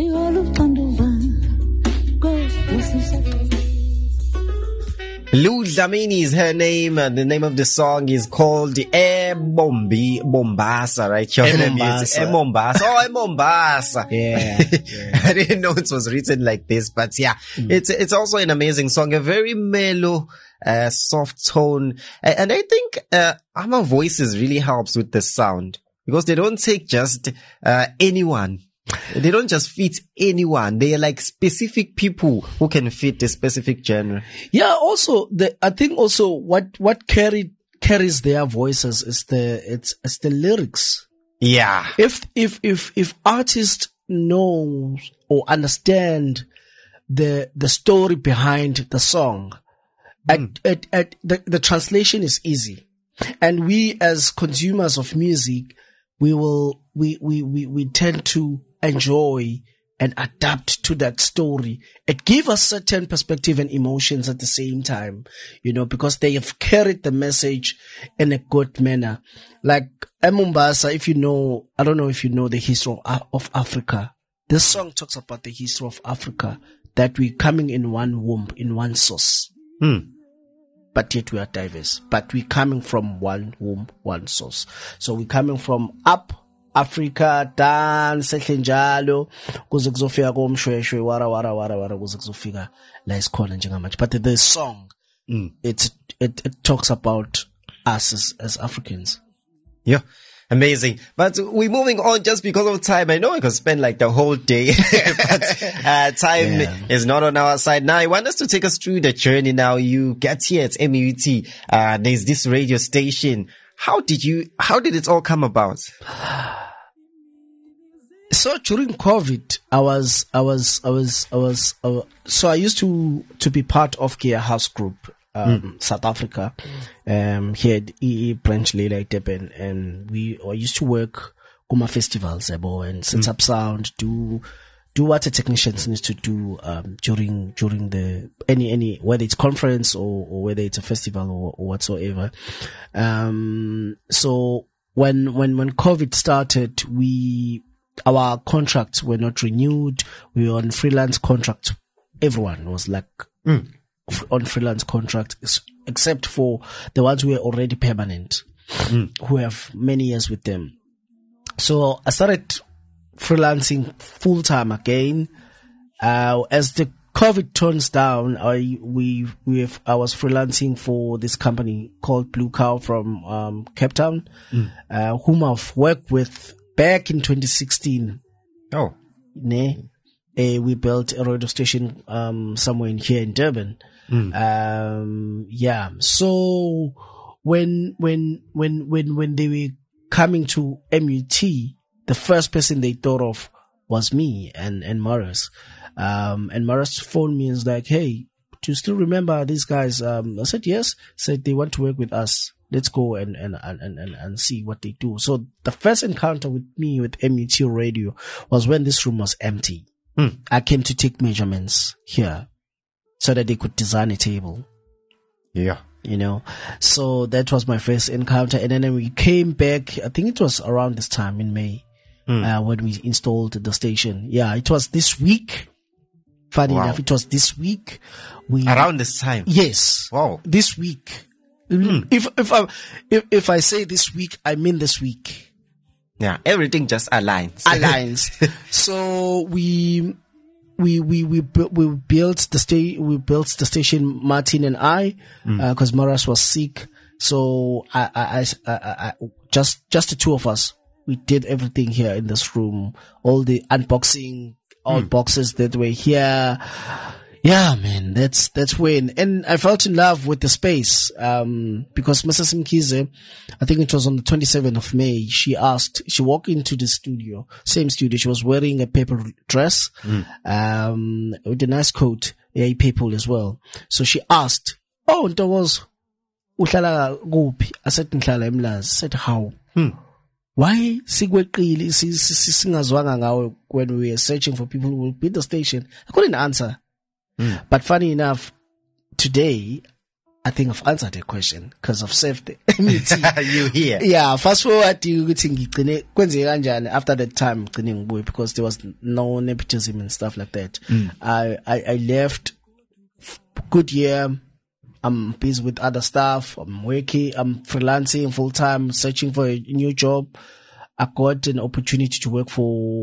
Lou Dlamini is her name, and the name of the song is called E Bombi Mombasa, right? E Mombasa. E Mombasa. Oh, E Mombasa. Yeah. yeah. I didn't know it was written like this, but yeah, mm. it's it's also an amazing song, a very mellow, uh, soft tone, and I think uh, Ama Voices really helps with the sound because they don't take just uh, anyone. They don't just fit anyone. They are like specific people who can fit a specific genre. Yeah. Also, the, I think also what, what carried, carries their voices is the, it's, it's the lyrics. Yeah. If, if, if, if artists know or understand the, the story behind the song, mm. at, at, at the, the translation is easy. And we as consumers of music, we will, we, we, we, we tend to enjoy and adapt to that story. It gives us certain perspective and emotions at the same time, you know, because they have carried the message in a good manner. Like Mombasa, if you know, I don't know if you know the history of, of Africa. This song talks about the history of Africa, that we're coming in one womb, in one source. Hmm. But yet we are diverse. But we're coming from one womb, one source. So we're coming from up Africa, dan sehle njalo kuze kuzofika komshweshwe wara wara wara wara kuze kuzofika la isikhona njengamanje. But the song, mm. it, it it talks about us as, as Africans. Yeah. Amazing. But we're moving on just because of time. I know I could spend like the whole day, but uh, time yeah. is not on our side. Now, I want us to take us through the journey. Now, you get here at M U T. Uh, there's this radio station. How did you, how did it all come about? So during COVID, I was, I was, I was, I was, uh, so I used to, to be part of Kia House Group. Um, mm. South Africa, um, here at E E branch Leila Durban, and we I used to work Kuma festivals and set mm. up sound, do do what a technician needs to do um, during during the any any whether it's conference or, or whether it's a festival or, or whatsoever. Um, so when when when COVID started, we our contracts were not renewed. We were on freelance contract. Everyone was like. Mm. on freelance contract, except for the ones who are already permanent, mm. who have many years with them. So I started freelancing full time again. Uh, as the COVID turns down, I, we, we have, I was freelancing for this company called Blue Cow from, um, Cape Town, mm. uh, whom I've worked with back in twenty sixteen. Oh. Ne? Uh, we built a radio station, um, somewhere in here in Durban. Mm. Um, yeah. So when, when, when, when, when they were coming to M U T, the first person they thought of was me and, and Morris. Um, and Morris phoned me and was like, hey, do you still remember these guys? Um, I said, yes. Said they want to work with us. Let's go and, and, and, and, and see what they do. So the first encounter with me with M U T radio was when this room was empty. Mm. I came to take measurements here so that they could design a table. Yeah. You know, so that was my first encounter. And then we came back, I think it was around this time in May, mm. uh, when we installed the station. Yeah, it was this week. Funny wow. enough, it was this week. We Around this time? Yes. Wow. This week. Mm. If, if I, if, if I say this week, I mean this week. Yeah, everything just aligns. Aligns. So we, we, we, we, we built the sta- we built the station, Martin and I, mm. uh, cause Maras was sick. So I, I, I, I, I, just, just the two of us, we did everything here in this room. All the unboxing, all mm. boxes that were here. Yeah, man, that's, that's when, and I felt in love with the space, um, because Missus Mkize, I think it was on the twenty-seventh of May, she asked, she walked into the studio, same studio, she was wearing a paper dress, mm. um, with a nice coat, a purple as well. So she asked, oh, there was, uhlala kuphi? I said, ngihlala eMlazi. I said, how? Hmm. Why sigweqile singazwanga ngawe when we were searching for people who will build the station? I couldn't answer. Mm. But funny enough, today, I think I've answered the question because I've saved it. You here? Yeah, fast forward to after that time, because there was no nepotism and stuff like that. Mm. I, I, I left good year. I'm busy with other stuff. I'm working. I'm freelancing full time, searching for a new job. I got an opportunity to work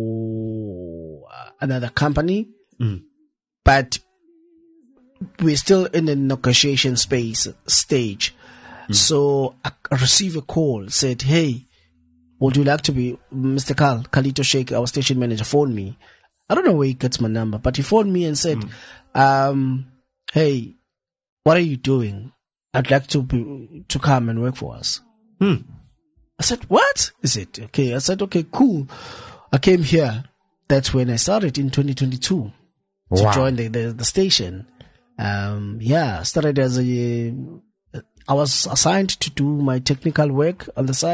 for another company, mm. but we're still in the negotiation space stage. Mm. So I received a call, said, hey, would you like to be Mister Carl, Kalito Sheikh, our station manager, phoned me. I don't know where he gets my number, but he phoned me and said, mm. um, hey, what are you doing? I'd like to be, to come and work for us. Hmm. I said, what? Is it okay? I said, okay, cool. I came here. That's when I started in twenty twenty-two wow. to join the, the, the station. Um, yeah, I started as a, I was assigned to do my technical work on the side,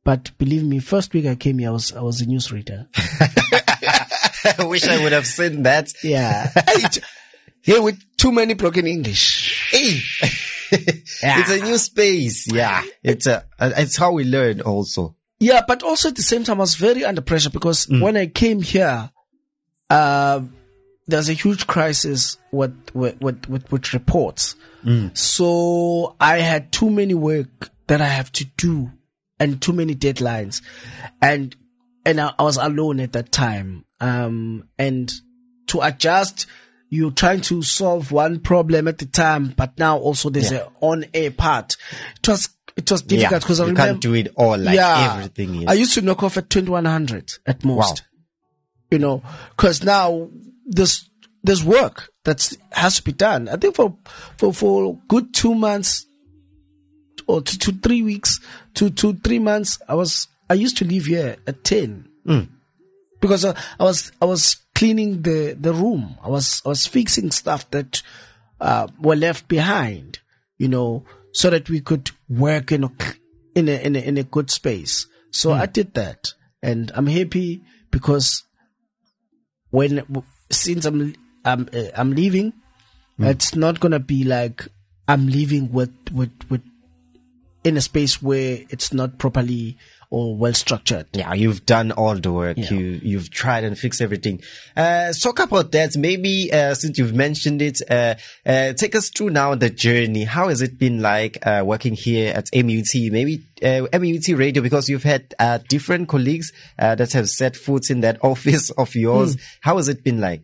But believe me, first week I came here, I was, I was a newsreader. I wish I would have seen that. Yeah. Here with too many broken English. Hey. Yeah. It's a new space. Yeah. It's a, it's how we learn also. Yeah, but also at the same time, I was very under pressure because mm. when I came here, uh, there's a huge crisis with, with, with, with, with reports. Mm. So I had too many work that I have to do and too many deadlines. And, and I, I was alone at that time. Um, and to adjust, you're trying to solve one problem at the time, but now also there's yeah. an on-air part. It was, it was difficult because yeah, I you remember. can't do it all like yeah, everything is. I used to knock off at twenty-one hundred at most. Wow. You know, cause now there's, there's work that has to be done. I think for, for, for good two months or two, two, three weeks, two, two, three months, I was, I used to leave here at ten mm. because I, I was, I was cleaning the, the room. I was, I was fixing stuff that, uh, were left behind, you know, so that we could work in a, in a, in a, in a good space. So mm. I did that and I'm happy because when, since I'm, I'm, uh, I'm leaving, mm. it's not going to be like I'm leaving with, with, with, in a space where it's not properly or well structured. Yeah, you've done all the work. Yeah. You, you've tried and fixed everything. Uh, talk about that. Maybe, uh, since you've mentioned it, uh, uh, take us through now the journey. How has it been like, uh, working here at M U T? Maybe, uh, M U T Radio, because you've had, uh, different colleagues, uh, that have set foot in that office of yours. Mm. How has it been like?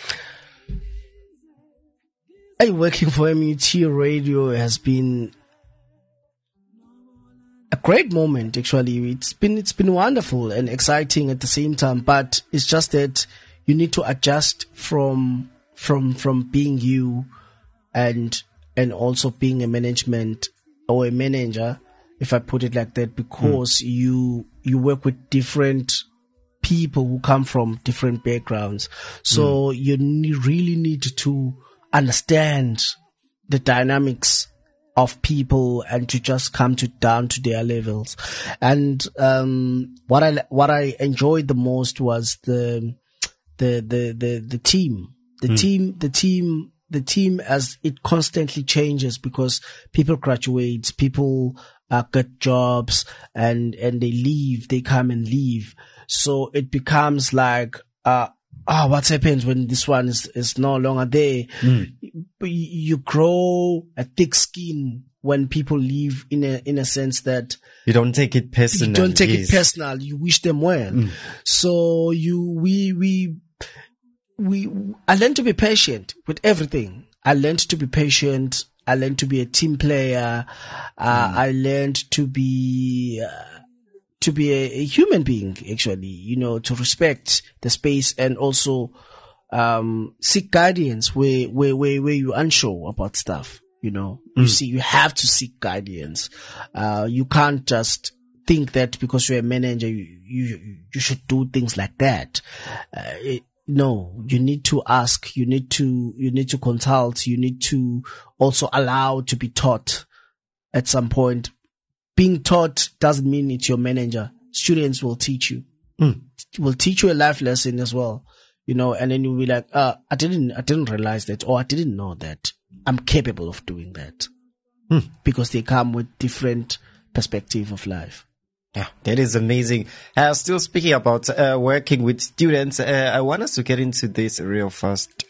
Hey, working for M U T Radio has been a great moment, actually. It's been, it's been wonderful and exciting at the same time, but it's just that you need to adjust from, from, from being you and, and also being a management or a manager, if I put it like that, because mm. you, you work with different people who come from different backgrounds. So mm. you ne- really need to understand the dynamics of people and to just come to down to their levels. And, um, what I, what I enjoyed the most was the, the, the, the, the team, the mm. team, the team, the team as it constantly changes because people graduate, people, uh, get jobs and, and they leave, they come and leave. So it becomes like, uh, ah, oh, what happens when this one is, is no longer there? Mm. You grow a thick skin when people leave in a, in a sense that you don't take it personal. You don't take yes. it personal. You wish them well. Mm. So you, we, we, we, I learned to be patient with everything. I learned to be patient. I learned to be a team player. Uh, mm. I learned to be, uh, to be a, a human being, actually, you know, to respect the space and also, um, seek guidance where, where, where, where you're unsure about stuff, you know, mm. you see, you have to seek guidance. Uh, you can't just think that because you're a manager, you, you, you should do things like that. Uh, it, no, you need to ask, you need to, you need to consult, you need to also allow to be taught at some point. Being taught doesn't mean it's your manager. Students will teach you, mm. will teach you a life lesson as well, you know, and then you'll be like, uh, I didn't, I didn't realize that, or I didn't know that I'm capable of doing that mm. because they come with different perspective of life. Yeah, that is amazing. Uh, still speaking about, uh, working with students, uh, I want us to get into this real fast.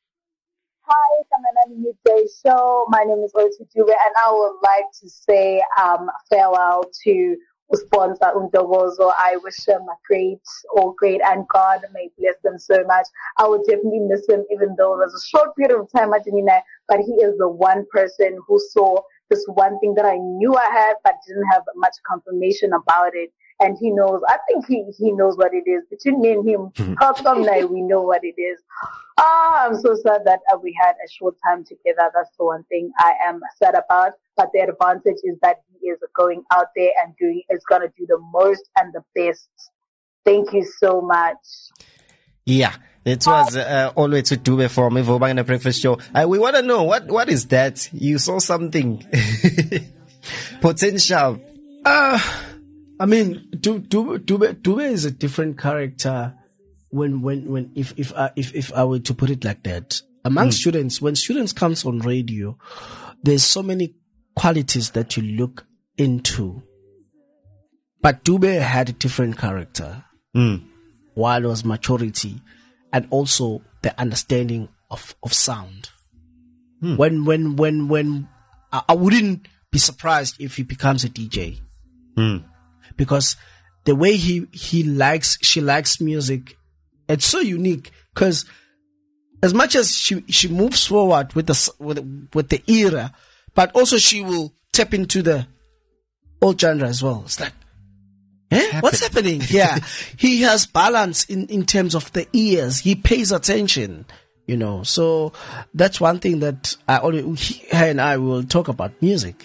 Hi, Kamanani Midday Show. My name is Oitu Dube, and I would like to say um, farewell to sponsor Undogozo. I wish him a great, all great, and God may bless them so much. I would definitely miss him, even though it was a short period of time, but he is the one person who saw this one thing that I knew I had, but didn't have much confirmation about it. And he knows, I think he, he knows what it is. Between me and him, mm-hmm. we know what it is. Ah, I'm so sad that uh, we had a short time together. That's the one thing I am sad about. But the advantage is that he is going out there and doing, is going to do the most and the best. Thank you so much. Yeah, it was uh, always to do from Evobangana Breakfast Show. Uh, we want to know, what what is that? You saw something potential. Uh, I mean, Dube, Dube, Dube, Dube is a different character when, when, when, if, if, I, if, if I were to put it like that. Among mm. students, when students comes on radio, there's so many qualities that you look into. But Dube had a different character. Mm. While it was maturity and also the understanding of, of sound. Mm. When, when, when, when, I, I wouldn't be surprised if he becomes a D J. Mm. Because the way he, he likes, she likes music, it's so unique. Cause as much as she, she moves forward with the, with, with the era, but also she will tap into the old genre as well. It's like, eh? What's happening? Yeah. He has balance in, in terms of the ears. He pays attention, you know. So that's one thing that I always, he, her and I will talk about music.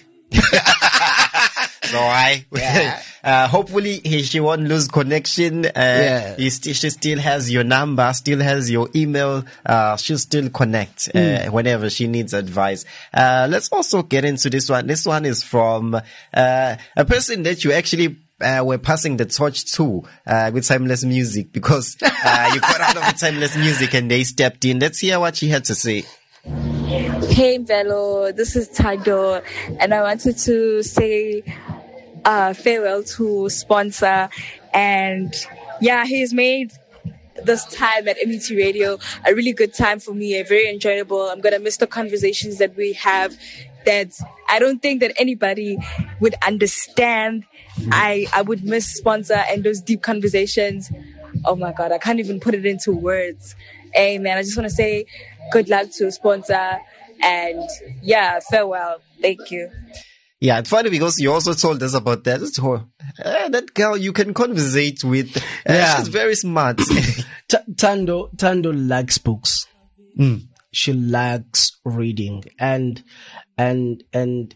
So I, yeah. uh, hopefully he, she won't lose connection. Uh, yeah. he st- she still has your number, still has your email. Uh, she'll still connect, uh, mm. whenever she needs advice. Uh, let's also get into this one. This one is from, uh, a person that you actually Uh, we're passing the torch to, uh, with Timeless Music because, uh, you got out of the Timeless Music and they stepped in. Let's hear what she had to say. Hey, Velo, this is Tado, and I wanted to say, uh, farewell to Sponsor. And yeah, he's made this time at M U T Radio a really good time for me, a very enjoyable. I'm going to miss the conversations that we have that I don't think that anybody would understand. I, I would miss Sponsor and those deep conversations. Oh my God, I can't even put it into words. Hey man, I just want to say good luck to Sponsor and yeah, farewell. Thank you. Yeah, it's funny because you also told us about that. So, uh, that girl you can conversate with. Uh, yeah. She's very smart. T- Tando, Tando likes books. Mm. She likes reading and, and, and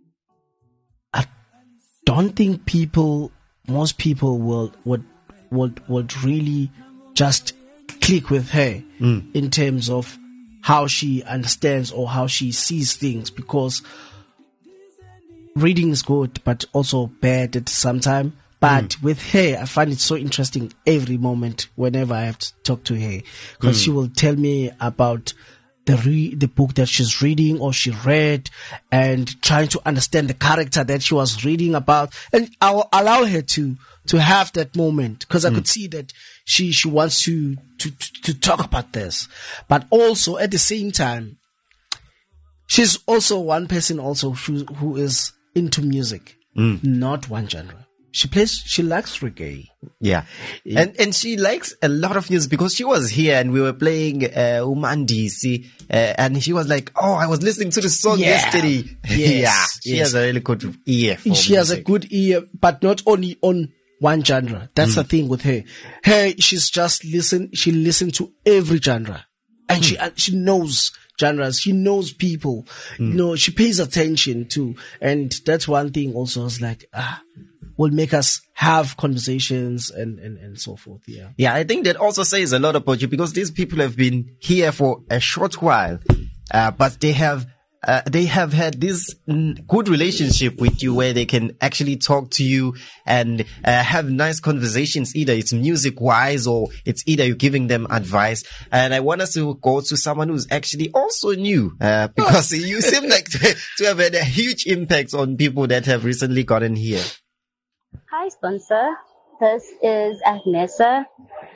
I don't think people, most people will, would, would, would really just click with her mm. in terms of how she understands or how she sees things, because reading is good, but also bad at some time. But mm. with her, I find it so interesting every moment whenever I have to talk to her, because mm. she will tell me about the re- the book that she's reading or she read, and trying to understand the character that she was reading about. And I'll allow her to, to have that moment, because I mm. could see that she, she wants to, to, to talk about this. But also at the same time, she's also one person also who, who is into music, mm. not one genre. She plays, she likes reggae. Yeah. And, and she likes a lot of music because she was here and we were playing, uh, Umandisi, uh, and she was like, oh, I was listening to the song yeah. yesterday. Yes, yeah. She yes. has a really good ear for She music. has a good ear, but not only on one genre. That's mm. the thing with her. Her, she's just listen, she listens to every genre. And mm. she, uh, she knows genres. She knows people. Mm. You know, she pays attention to, and that's one thing also. I was like, ah, will make us have conversations and, and, and so forth. Yeah. Yeah. I think that also says a lot about you because these people have been here for a short while, uh, but they have, uh, they have had this good relationship with you where they can actually talk to you and, uh, have nice conversations. Either it's music wise or it's either you're giving them advice. And I want us to go to someone who's actually also new, uh, because you seem like to, to have had a huge impact on people that have recently gotten here. Hi, Sponsor. This is Agnesa.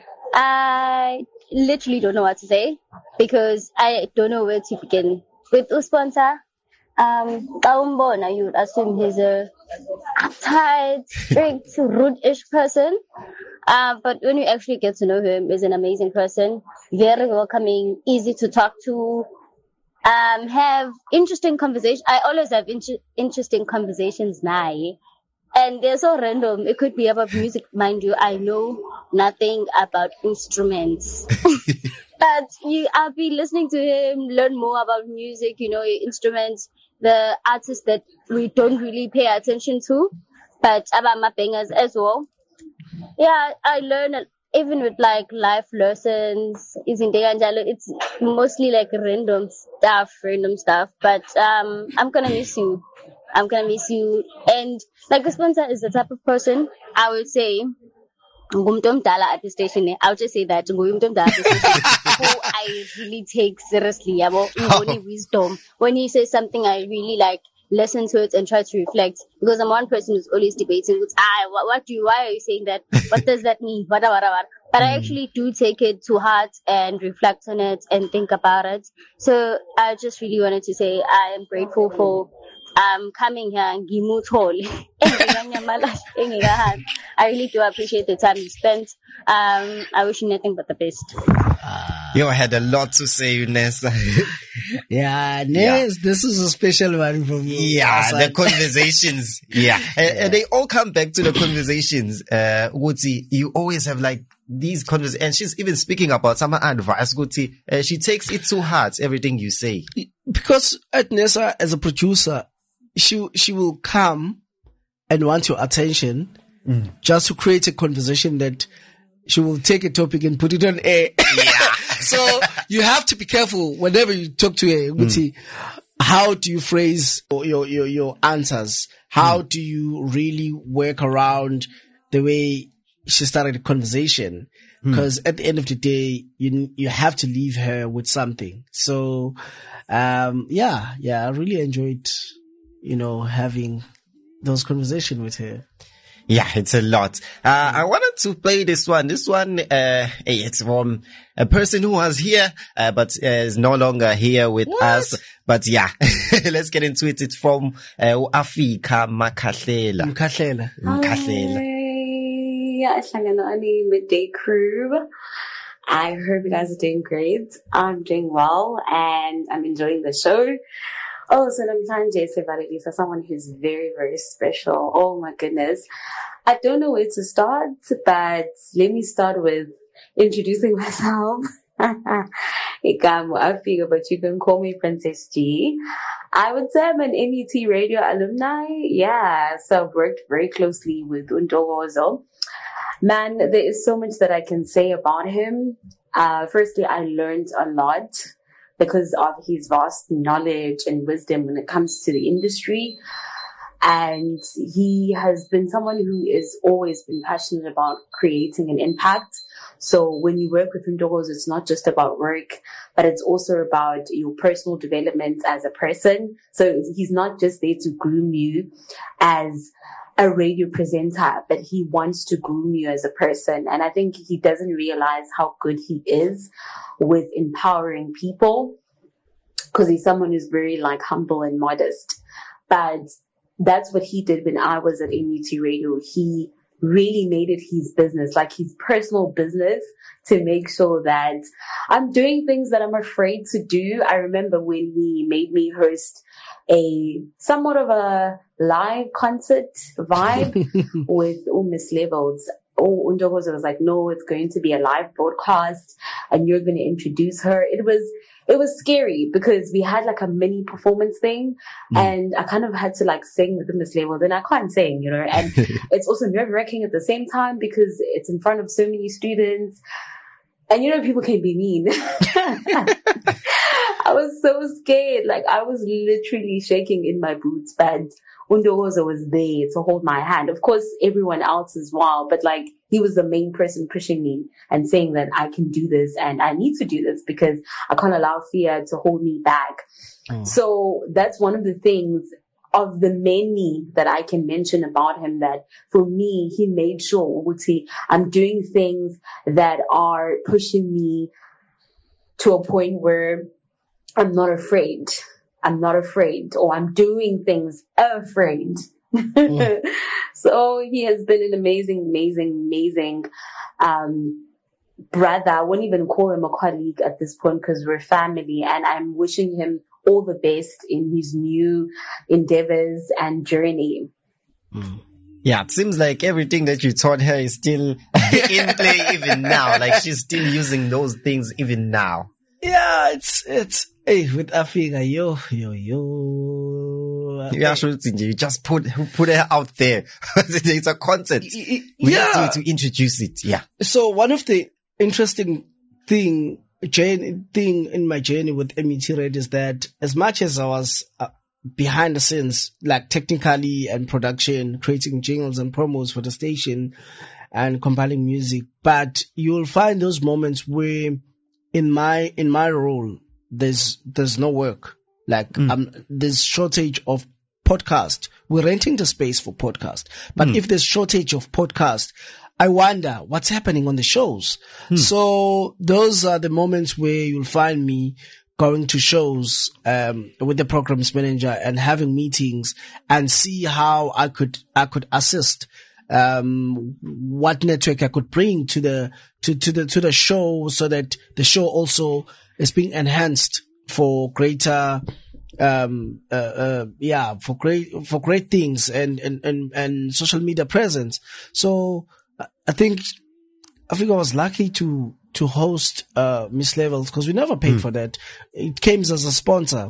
I literally don't know what to say because I don't know where to begin. With Sponsor, um, Kaumbona, you would assume he's a uptight, strict, rude-ish person. Uh, but when you actually get to know him, he's an amazing person, very welcoming, easy to talk to, um, have interesting conversations. I always have inter- interesting conversations now. And they're so random. It could be about music, mind you. I know nothing about instruments. But you, I'll be listening to him, learn more about music, you know, instruments, the artists that we don't really pay attention to, but about my bangers as well. Yeah, I learn even with like life lessons, it's mostly like random stuff, random stuff. But um, I'm gonna miss you. I'm gonna miss you. And like Sponsor is the type of person I would say, ngumuntu omdala at the station. I would just say that ngumuntu omdala at the station who I really take seriously. Yabo, only wisdom. When he says something, I really like listen to it and try to reflect, because I'm one person who's always debating with, ah, what, what do you, why are you saying that? What does that mean? Wada, wada, wada. But I actually do take it to heart and reflect on it and think about it. So I just really wanted to say I am grateful for um coming here and Gimuthol. I really do appreciate the time you spent. Um, I wish you nothing but the best. You had a lot to say, Nessa. Yeah, Ness, yeah. This is a special one from you. Yeah, outside. The conversations. Yeah. And, and they all come back to the conversations. Uh, Guti, you always have like these conversations. And she's even speaking about some advice, Guti. Uh, she takes it to heart, everything you say. Because at Nessa, as a producer, she, she will come and want your attention mm. just to create a conversation that she will take a topic and put it on air. Yeah. So you have to be careful whenever you talk to her. Mm. How do you phrase your, your, your answers? How mm. do you really work around the way she started the conversation? Because mm. at the end of the day, you, you have to leave her with something. So, um, yeah, yeah, I really enjoyed, you know, having those conversations with her. Yeah, it's a lot. Uh, I wanted to play this one. This one, uh, it's from a person who was here, uh, but uh, is no longer here with what? us. But yeah, let's get into it. It's from, uh, Afika Makahlela. Makahlela. Makahlela. Hi, Hlanganani Midday Crew. I hope you guys are doing great. I'm doing well and I'm enjoying the show. Oh, so namhlanje sivalelisa someone who's very, very special. Oh my goodness. I don't know where to start, but let me start with introducing myself. Igamo Afika, but you can call me Princess G. I would say I'm an M U T Radio alumni. Yeah, so I've worked very closely with Undogozo. Man, there is so much that I can say about him. Uh, firstly, I learned a lot because of his vast knowledge and wisdom when it comes to the industry. And he has been someone who is always been passionate about creating an impact. So when you work with Ndogos, it's not just about work, but it's also about your personal development as a person. So he's not just there to groom you as a radio presenter, but he wants to groom you as a person. And I think he doesn't realize how good he is with empowering people, because he's someone who's very like humble and modest. But that's what he did when I was at M U T Radio. He really made it his business, like his personal business, to make sure that I'm doing things that I'm afraid to do. I remember when he made me host a somewhat of a live concert vibe with Miss Levels. Oh, Undogozo was like, no, it's going to be a live broadcast and you're going to introduce her. It was, it was scary because we had like a mini performance thing mm. and I kind of had to like sing with the Miss Levels and I can't sing, you know, and it's also nerve wracking at the same time because it's in front of so many students and, you know, people can be mean. I was so scared. Like I was literally shaking in my boots, but Undogozo was there to hold my hand. Of course, everyone else as well, but like he was the main person pushing me and saying that I can do this and I need to do this because I can't allow fear to hold me back. Oh. So that's one of the things of the many that I can mention about him, that for me, he made sure, Uti, I'm doing things that are pushing me to a point where I'm not afraid. I'm not afraid, or I'm doing things afraid. Mm. So he has been an amazing, amazing, amazing um, brother. I wouldn't even call him a colleague at this point because we're family, and I'm wishing him all the best in his new endeavors and journey. Mm. Yeah, it seems like everything that you taught her is still in play even now. Like she's still using those things even now. Yeah, it's, it's, hey, with Afika, yo, yo, yo. Yeah, you just put, put her out there. It's a concept. We yeah. need to, to introduce it. Yeah. So one of the interesting thing, journey, thing in my journey with M U T Radio is that as much as I was uh, behind the scenes, like technically and production, creating jingles and promos for the station and compiling music. But you'll find those moments where in my, in my role, there's, there's no work. Like, mm. um, there's shortage of podcast. We're renting the space for podcast. But mm. if there's shortage of podcast, I wonder what's happening on the shows. Mm. So those are the moments where you'll find me going to shows, um, with the programs manager and having meetings and see how I could, I could assist, um, what network I could bring to the, to, to the, to the show so that the show also is being enhanced for greater, um, uh, uh, yeah, for great, for great things and, and, and, and social media presence. So I think, I think I was lucky to, to host, uh, Miss Levels because we never paid mm. for that. It came as a sponsor.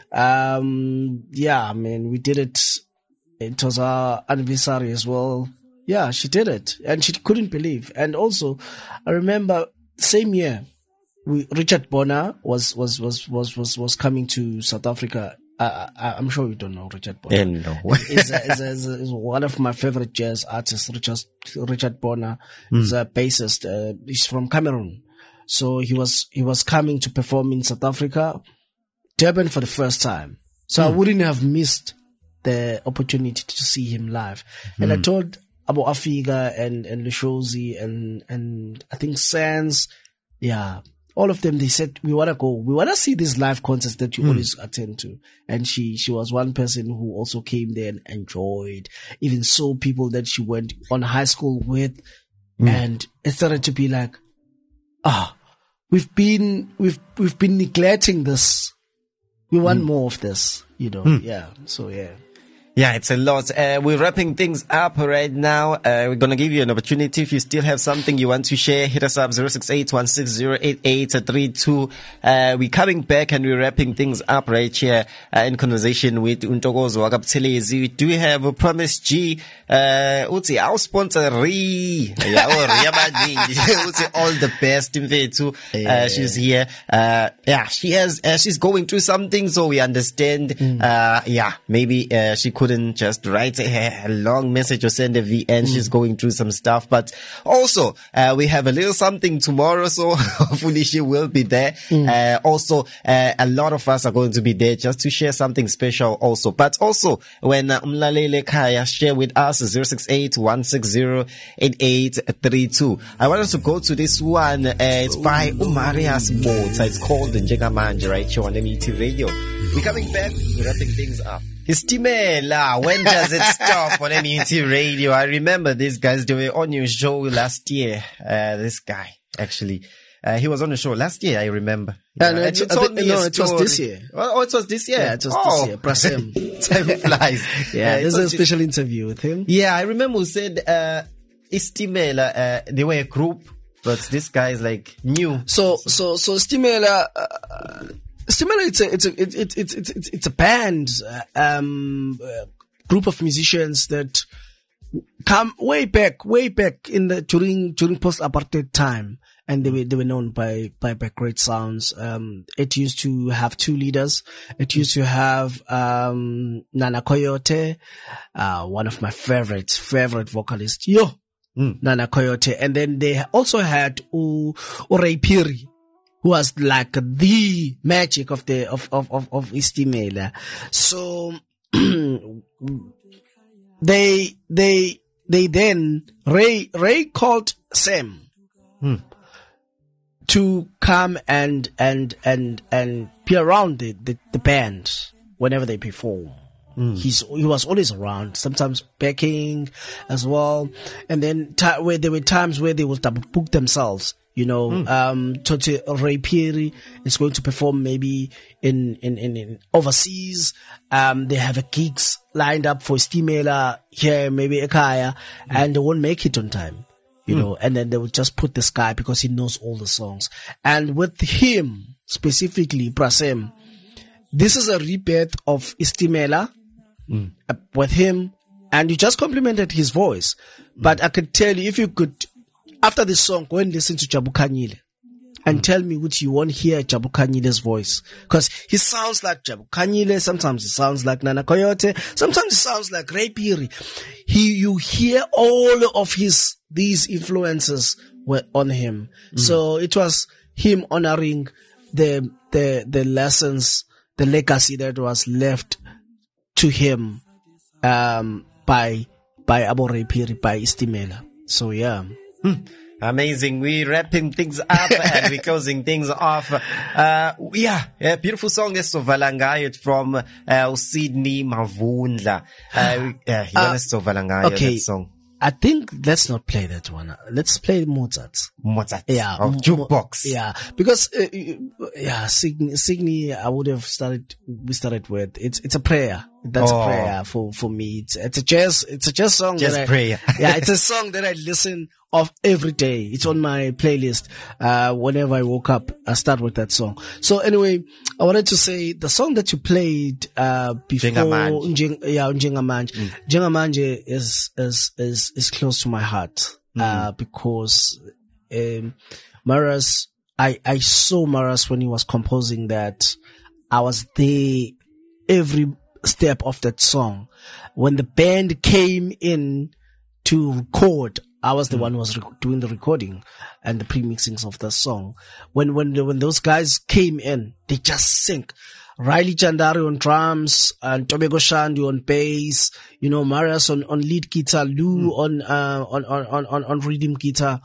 Um, yeah, I mean, we did it. It was our anniversary as well. Yeah, she did it and she couldn't believe. And also I remember same year, We, Richard Bonner was, was, was, was, was, was coming to South Africa. I, I, I'm sure you don't know Richard Bonner. Yeah, no. He's, a, he's, a, he's, a, he's one of my favorite jazz artists, Richard, Richard Bonner. Mm. He's a bassist. Uh, he's from Cameroon. So he was, he was coming to perform in South Africa, Durban for the first time. So mm. I wouldn't have missed the opportunity to see him live. Mm. And I told Abu Afiga and, and Lushozi and, and I think Sands, yeah, all of them, they said, we want to go. We want to see these live concerts that you mm. always attend to. And she, she was one person who also came there and enjoyed, even saw people that she went on high school with. Mm. And it started to be like, ah, we've been, we've, we've been neglecting this. We want mm. more of this, you know? Mm. Yeah. So yeah. Yeah, it's a lot. Uh, we're wrapping things up right now. Uh, we're going to give you an opportunity. If you still have something you want to share, hit us up zero six eight one six zero eight eight three two. Uh, we're coming back and we're wrapping things up right here uh, in conversation with Untokozo Wakaptelezi. We do have a Promise G. Uh, Uti, our sponsor, Ri. Yeah, Uti, all the best. Uh, she's here. Uh, yeah, she has, uh, she's going through something, so we understand. Mm. Uh, yeah, maybe, uh, she could couldn't just write a, a long message or send a V N. Mm. She's going through some stuff. But also, uh, we have a little something tomorrow, so hopefully she will be there. Mm. Uh, also, uh, a lot of us are going to be there just to share something special also. But also, when uh, Umlalele Kaya share with us, zero six eight one six zero eight eight three two. I want us to go to this one. Uh, it's by Umarias Boats. It's called the Njegamanje right here on M E T Radio. We're coming back. We're wrapping things up. Istimela, when does it stop on M E T Radio? I remember these guys, they were on your show last year. Uh, this guy, actually. Uh, he was on the show last year, I remember. Yeah, no, it, it, no, it was this year. Oh, it was this year? Yeah, it was oh. this year. Prasem. Time flies. Yeah, uh, there's a special interview with him. Yeah, I remember who said, uh, Istimela, uh, they were a group, but this guy is like new. So, so, so Istimela, uh, Istimela, it's a, it's a, it's, it's, it's, it's, it's a band, uh, um, uh, group of musicians that come way back, way back in the, during, during post-apartheid time. And they were, they were known by, by, by great sounds. Um, it used to have two leaders. It used to have, um, Nana Coyote, uh, one of my favorite, favorite vocalists. Yo! Mm. Nana Coyote. And then they also had U, Ray Piri, who was like the magic of the, of, of, of, of Istimela. So, they, they, they then, Ray, Ray called Sam. Mm. to come and, and, and, and be around the, the, the band whenever they perform. Mm. He's, he was always around, sometimes backing as well. And then t- where there were times where they would double book themselves. You know, mm. um, Tote Ray Piri is going to perform maybe in, in, in, in overseas. Um, they have a gigs lined up for Istimela here, maybe Ekaya, mm. and they won't make it on time. You mm. know, and then they would just put this guy because he knows all the songs. And with him, specifically, Prasem, this is a rebirth of Istimela mm. uh, with him. And you just complimented his voice. Mm. But I can tell you, if you could, after this song, go and listen to Jabu Kanyile. and tell me what you won't hear Jabu Kanyile's voice. Cause he sounds like Jabu Kanyile, sometimes he sounds like Nana Coyote, sometimes he sounds like Ray Phiri. He, you hear all of his, these influences were on him. Mm. So it was him honoring the, the, the lessons, the legacy that was left to him, um, by, by Abo Ray Phiri, by Istimela. So yeah. Hmm. Amazing. We're wrapping things up and we're closing things off. Uh, yeah, a beautiful song. This is Valangayo from, uh, Sydney Mavundla. Uh, yeah, he uh, to Valangayo, okay. that song. I think let's not play that one. Let's play Mozart. Mozart. Yeah. Of jukebox. Yeah. Because, uh, yeah, Sydney, Sydney, I would have started, we started with, it's, it's a prayer. That's oh. a prayer for, for me. It's, it's a jazz, it's a jazz song. Jazz that I, prayer. Yeah, it's a song that I listen of every day. It's on my playlist. Uh, whenever I woke up, I start with that song. So anyway, I wanted to say the song that you played, uh, before, Njeng, yeah, Njengamanje. Mm. Njengamanje is, is, is, is close to my heart, mm. uh, because, um, Maras, I, I saw Maras when he was composing that. I was there every step of that song. When the band came in to record, I was the mm. one who was rec- doing the recording and the pre-mixings of the song. When, when, when those guys came in, they just sang. Riley Chandari on drums and Tobego Shandu on bass, you know, Marius on, on lead guitar, Lou mm. on, uh, on, on, on, on rhythm guitar.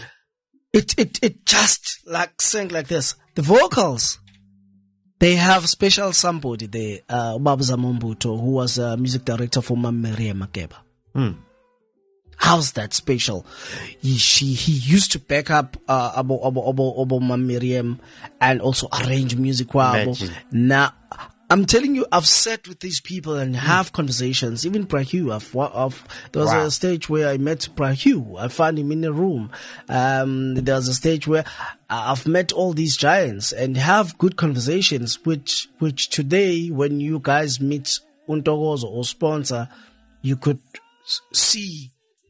It, it, it just like sang like this. The vocals, they have special somebody there, uh, Babuza Mombuto, who was a music director for Mameria Makeba. Mm. How's that special? He, she, he used to back up, uh, Abo, Abo, Abo, Abo Mamiriam and also arrange music. Abo. Now, I'm telling you, I've sat with these people and have mm. conversations. Even Prahu, I've, I've, there was wow. a stage where I met Prahu. I found him in a room. Um, there was a stage where I've met all these giants and have good conversations, which, which today, when you guys meet Untogozo or sponsor, you could see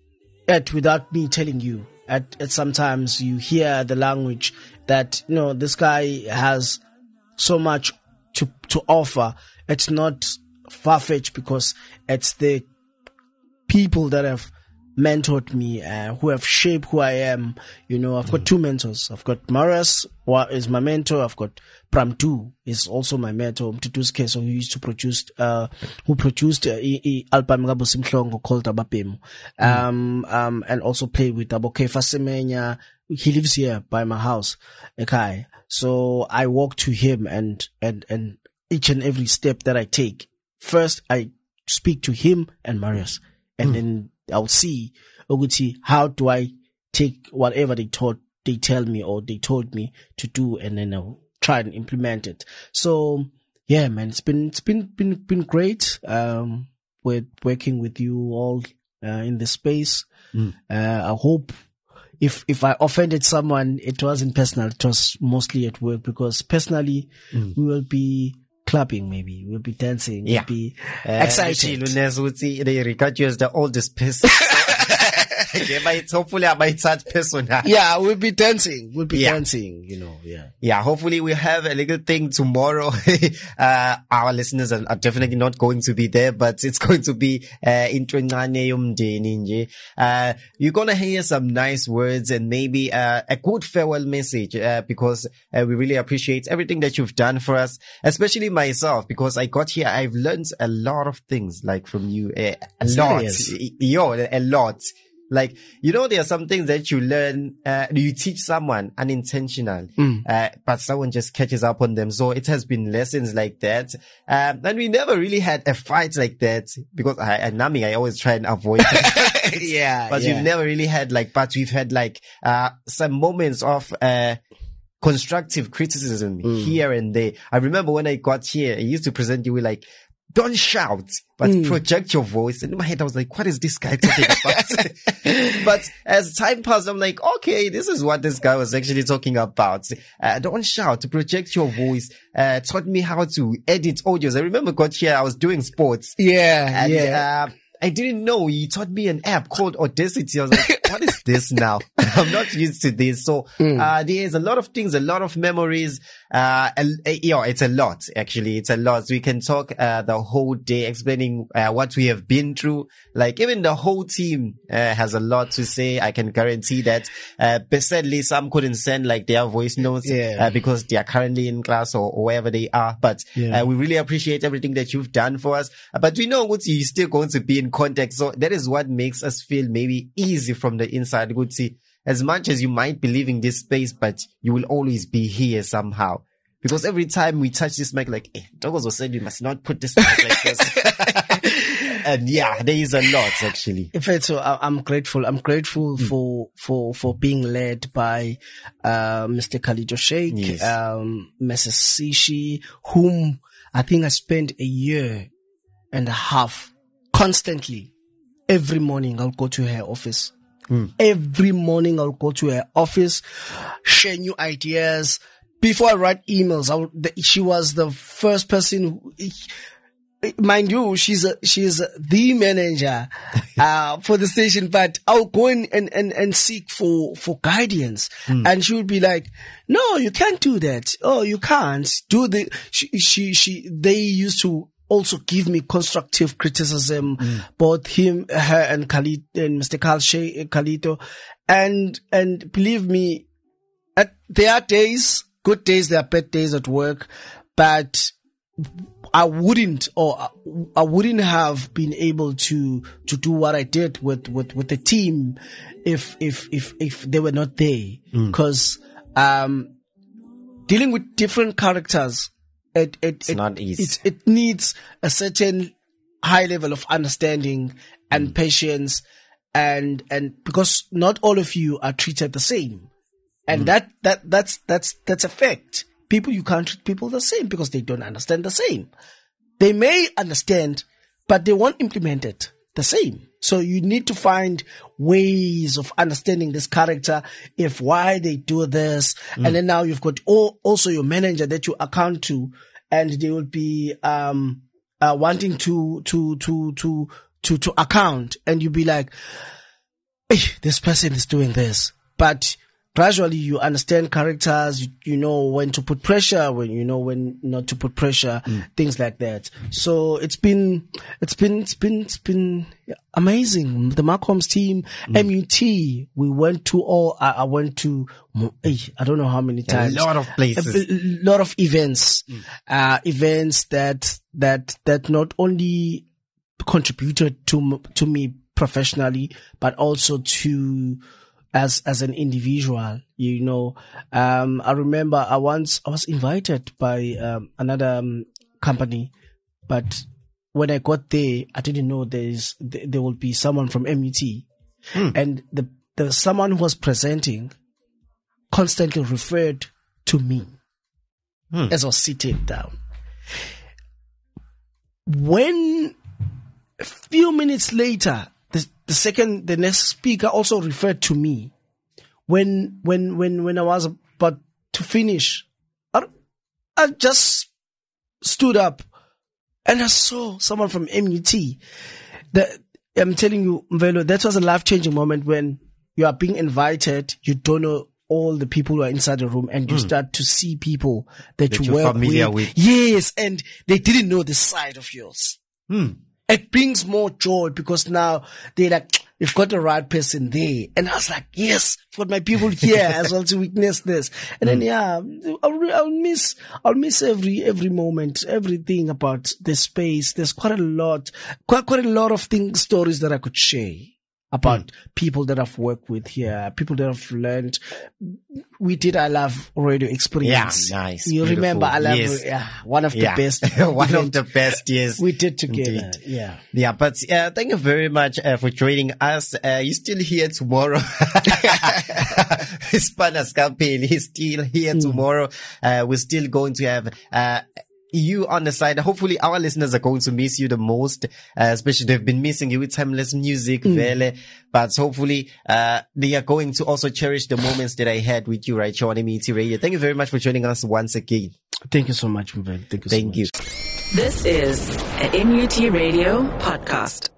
it without me telling you. At, at sometimes you hear the language that, you know, this guy has so much to, to offer. It's not far-fetched because it's the people that have mentored me, uh, who have shaped who I am. You know, I've got mm. two mentors. I've got Marius, who is my mentor. I've got Pramtu, is also my mentor. Mtutu's case, who used to produce, uh, who produced, uh, album Ngabo Simhlongo called Abapemu. Um, um, and also play with Abokefa Semenya. He lives here by my house, okay. So I walk to him and, and, and each and every step that I take, first I speak to him and Marius, and mm. then I'll see, Oguti, how do I take whatever they taught, they tell me or they told me to do, and then I'll try and implement it. So yeah, man, it's been, it's been, been, been great. Um, with working with you all, uh, in this space. Mm. Uh, I hope if, if I offended someone, it wasn't personal. It was mostly at work, because personally mm. we will be clapping, maybe we'll be dancing, yeah. we'll be uh, excited. They regard you as the oldest person. Hopefully I might start person. Yeah, we'll be dancing. We'll be yeah. dancing, you know, yeah. Yeah, hopefully we have a little thing tomorrow. uh, our listeners are, are definitely not going to be there, but it's going to be, uh, uh, you're gonna hear some nice words and maybe, uh, a good farewell message, uh, because, uh, we really appreciate everything that you've done for us, especially myself, because I got here, I've learned a lot of things, like from you, uh, a lot, yo, a lot. Like, you know, there are some things that you learn, uh, you teach someone unintentional, mm. uh, but someone just catches up on them. So it has been lessons like that. Um, and we never really had a fight like that, because I, and Nami, I always try and avoid that. yeah. But yeah. we've never really had like, but we've had like, uh, some moments of, uh, constructive criticism mm. here and there. I remember when I got here, I used to present you with like, don't shout, but mm. project your voice. And in my head, I was like, what is this guy talking about? But as time passed, I'm like, okay, this is what this guy was actually talking about. Uh, don't shout, project your voice. Uh, taught me how to edit audios. I remember got here, I was doing sports. Yeah, and, yeah. Uh, I didn't know. He taught me an app called Audacity. I was like, what is this now? I'm not used to this. So, Mm. uh, there's a lot of things, a lot of memories. Uh, and, uh, you know, it's a lot, actually. It's a lot. We can talk, uh, the whole day explaining, uh, what we have been through. Like, even the whole team, uh, has a lot to say. I can guarantee that. Uh, but sadly, some couldn't send like their voice notes, Yeah. uh, because they are currently in class or, or wherever they are. But, Yeah. uh, we really appreciate everything that you've done for us. Uh, but we know, Guti, you're still going to be in contact. So that is what makes us feel maybe easy from the inside. Guti, as much as you might be leaving this space, but you will always be here somehow. Because every time we touch this mic, like, eh, Dogozo said you must not put this mic like this. And yeah, there is a lot, actually. In fact, so I- I'm grateful. I'm grateful Mm. for, for, for being led by, uh, Mister Khalid Sheikh, Yes. um, Missus Sishi, whom I think I spent a year and a half constantly. Every morning I'll go to her office. Mm. Every morning I'll go to her office, share new ideas. Before I write emails, I will, the, she was the first person who, mind you, she's a, she's the manager, uh, for the station, but I'll go in and, and, and seek for, for guidance. Mm. And she would be like, no, you can't do that. Oh, you can't do the, she, she, she, they used to also give me constructive criticism, both him, her and Khalid and Mister Carl Shay, Khalito. And, and believe me, at, there are days, good days, there are bad days at work, but I wouldn't, or I wouldn't have been able to, to do what I did with, with, with the team if, if, if, if they were not there. Cause, um, dealing with different characters, it, it, It's it, not easy. It's, it needs a certain high level of understanding and patience, and, and because not all of you are treated the same. And that, that, that's, that's, that's a fact. People, you can't treat people the same because they don't understand the same. They may understand, but they won't implement it the same. So you need to find ways of understanding this character, if why they do this. Mm. And then now you've got all, also your manager that you account to, and they will be, um, uh, wanting to, to, to, to, to, to account. And you'll be like, hey, this person is doing this, but gradually you understand characters, you, you know when to put pressure, when you know when not to put pressure, things like that. So it's been, it's been, it's been, it's been amazing. The Marcoms team, M U T, we went to all, I, I went to, eh, I don't know how many times. A lot of places. A, a lot of events, uh, events that, that, that not only contributed to, to me professionally, but also to, as, as an individual, you know. Um, I remember I once, I was invited by, um, another um, company, but when I got there, I didn't know there's, there, there will be someone from M U T. Hmm. And the, the, someone who was presenting constantly referred to me Hmm. as I was sitting down. When a few minutes later, the, the second, the next speaker also referred to me. When, when, when, when I was about to finish, I, I just stood up and I saw someone from M U T. The, I'm telling you, Mvelo, that was a life-changing moment when you are being invited, you don't know all the people who are inside the room, and you Mm. start to see people that, That you you're work familiar with. with. Yes, and they didn't know the side of yours. Hmm. It brings more joy because now they're like, we've got the right person there. And I was like, yes, I've got my people here as well to witness this. And then, yeah, I'll, re- I'll miss, I'll miss every, every moment, everything about the space. There's quite a lot, quite, quite a lot of things, stories that I could share about people that I've worked with here, people that I've learned. We did I Love Radio experience. Yeah, nice. You Beautiful. remember I Love, Yes. yeah, one of the Yeah. best. One of event the best, yes. we did together. Indeed. Yeah. Yeah, but uh, thank you very much uh, for joining us. Uh, you're still here tomorrow. Hispanas campaign, he's still here tomorrow. Uh, we're still going to have uh, you on the side. Hopefully our listeners are going to miss you the most, uh, especially they've been missing you with timeless music, Vele. But hopefully uh, they are going to also cherish the moments that I had with you right here on M U T Radio. Thank you very much for joining us once again. Thank you so much, Mvel. Thank you so Thank much. you. This is an M U T Radio podcast.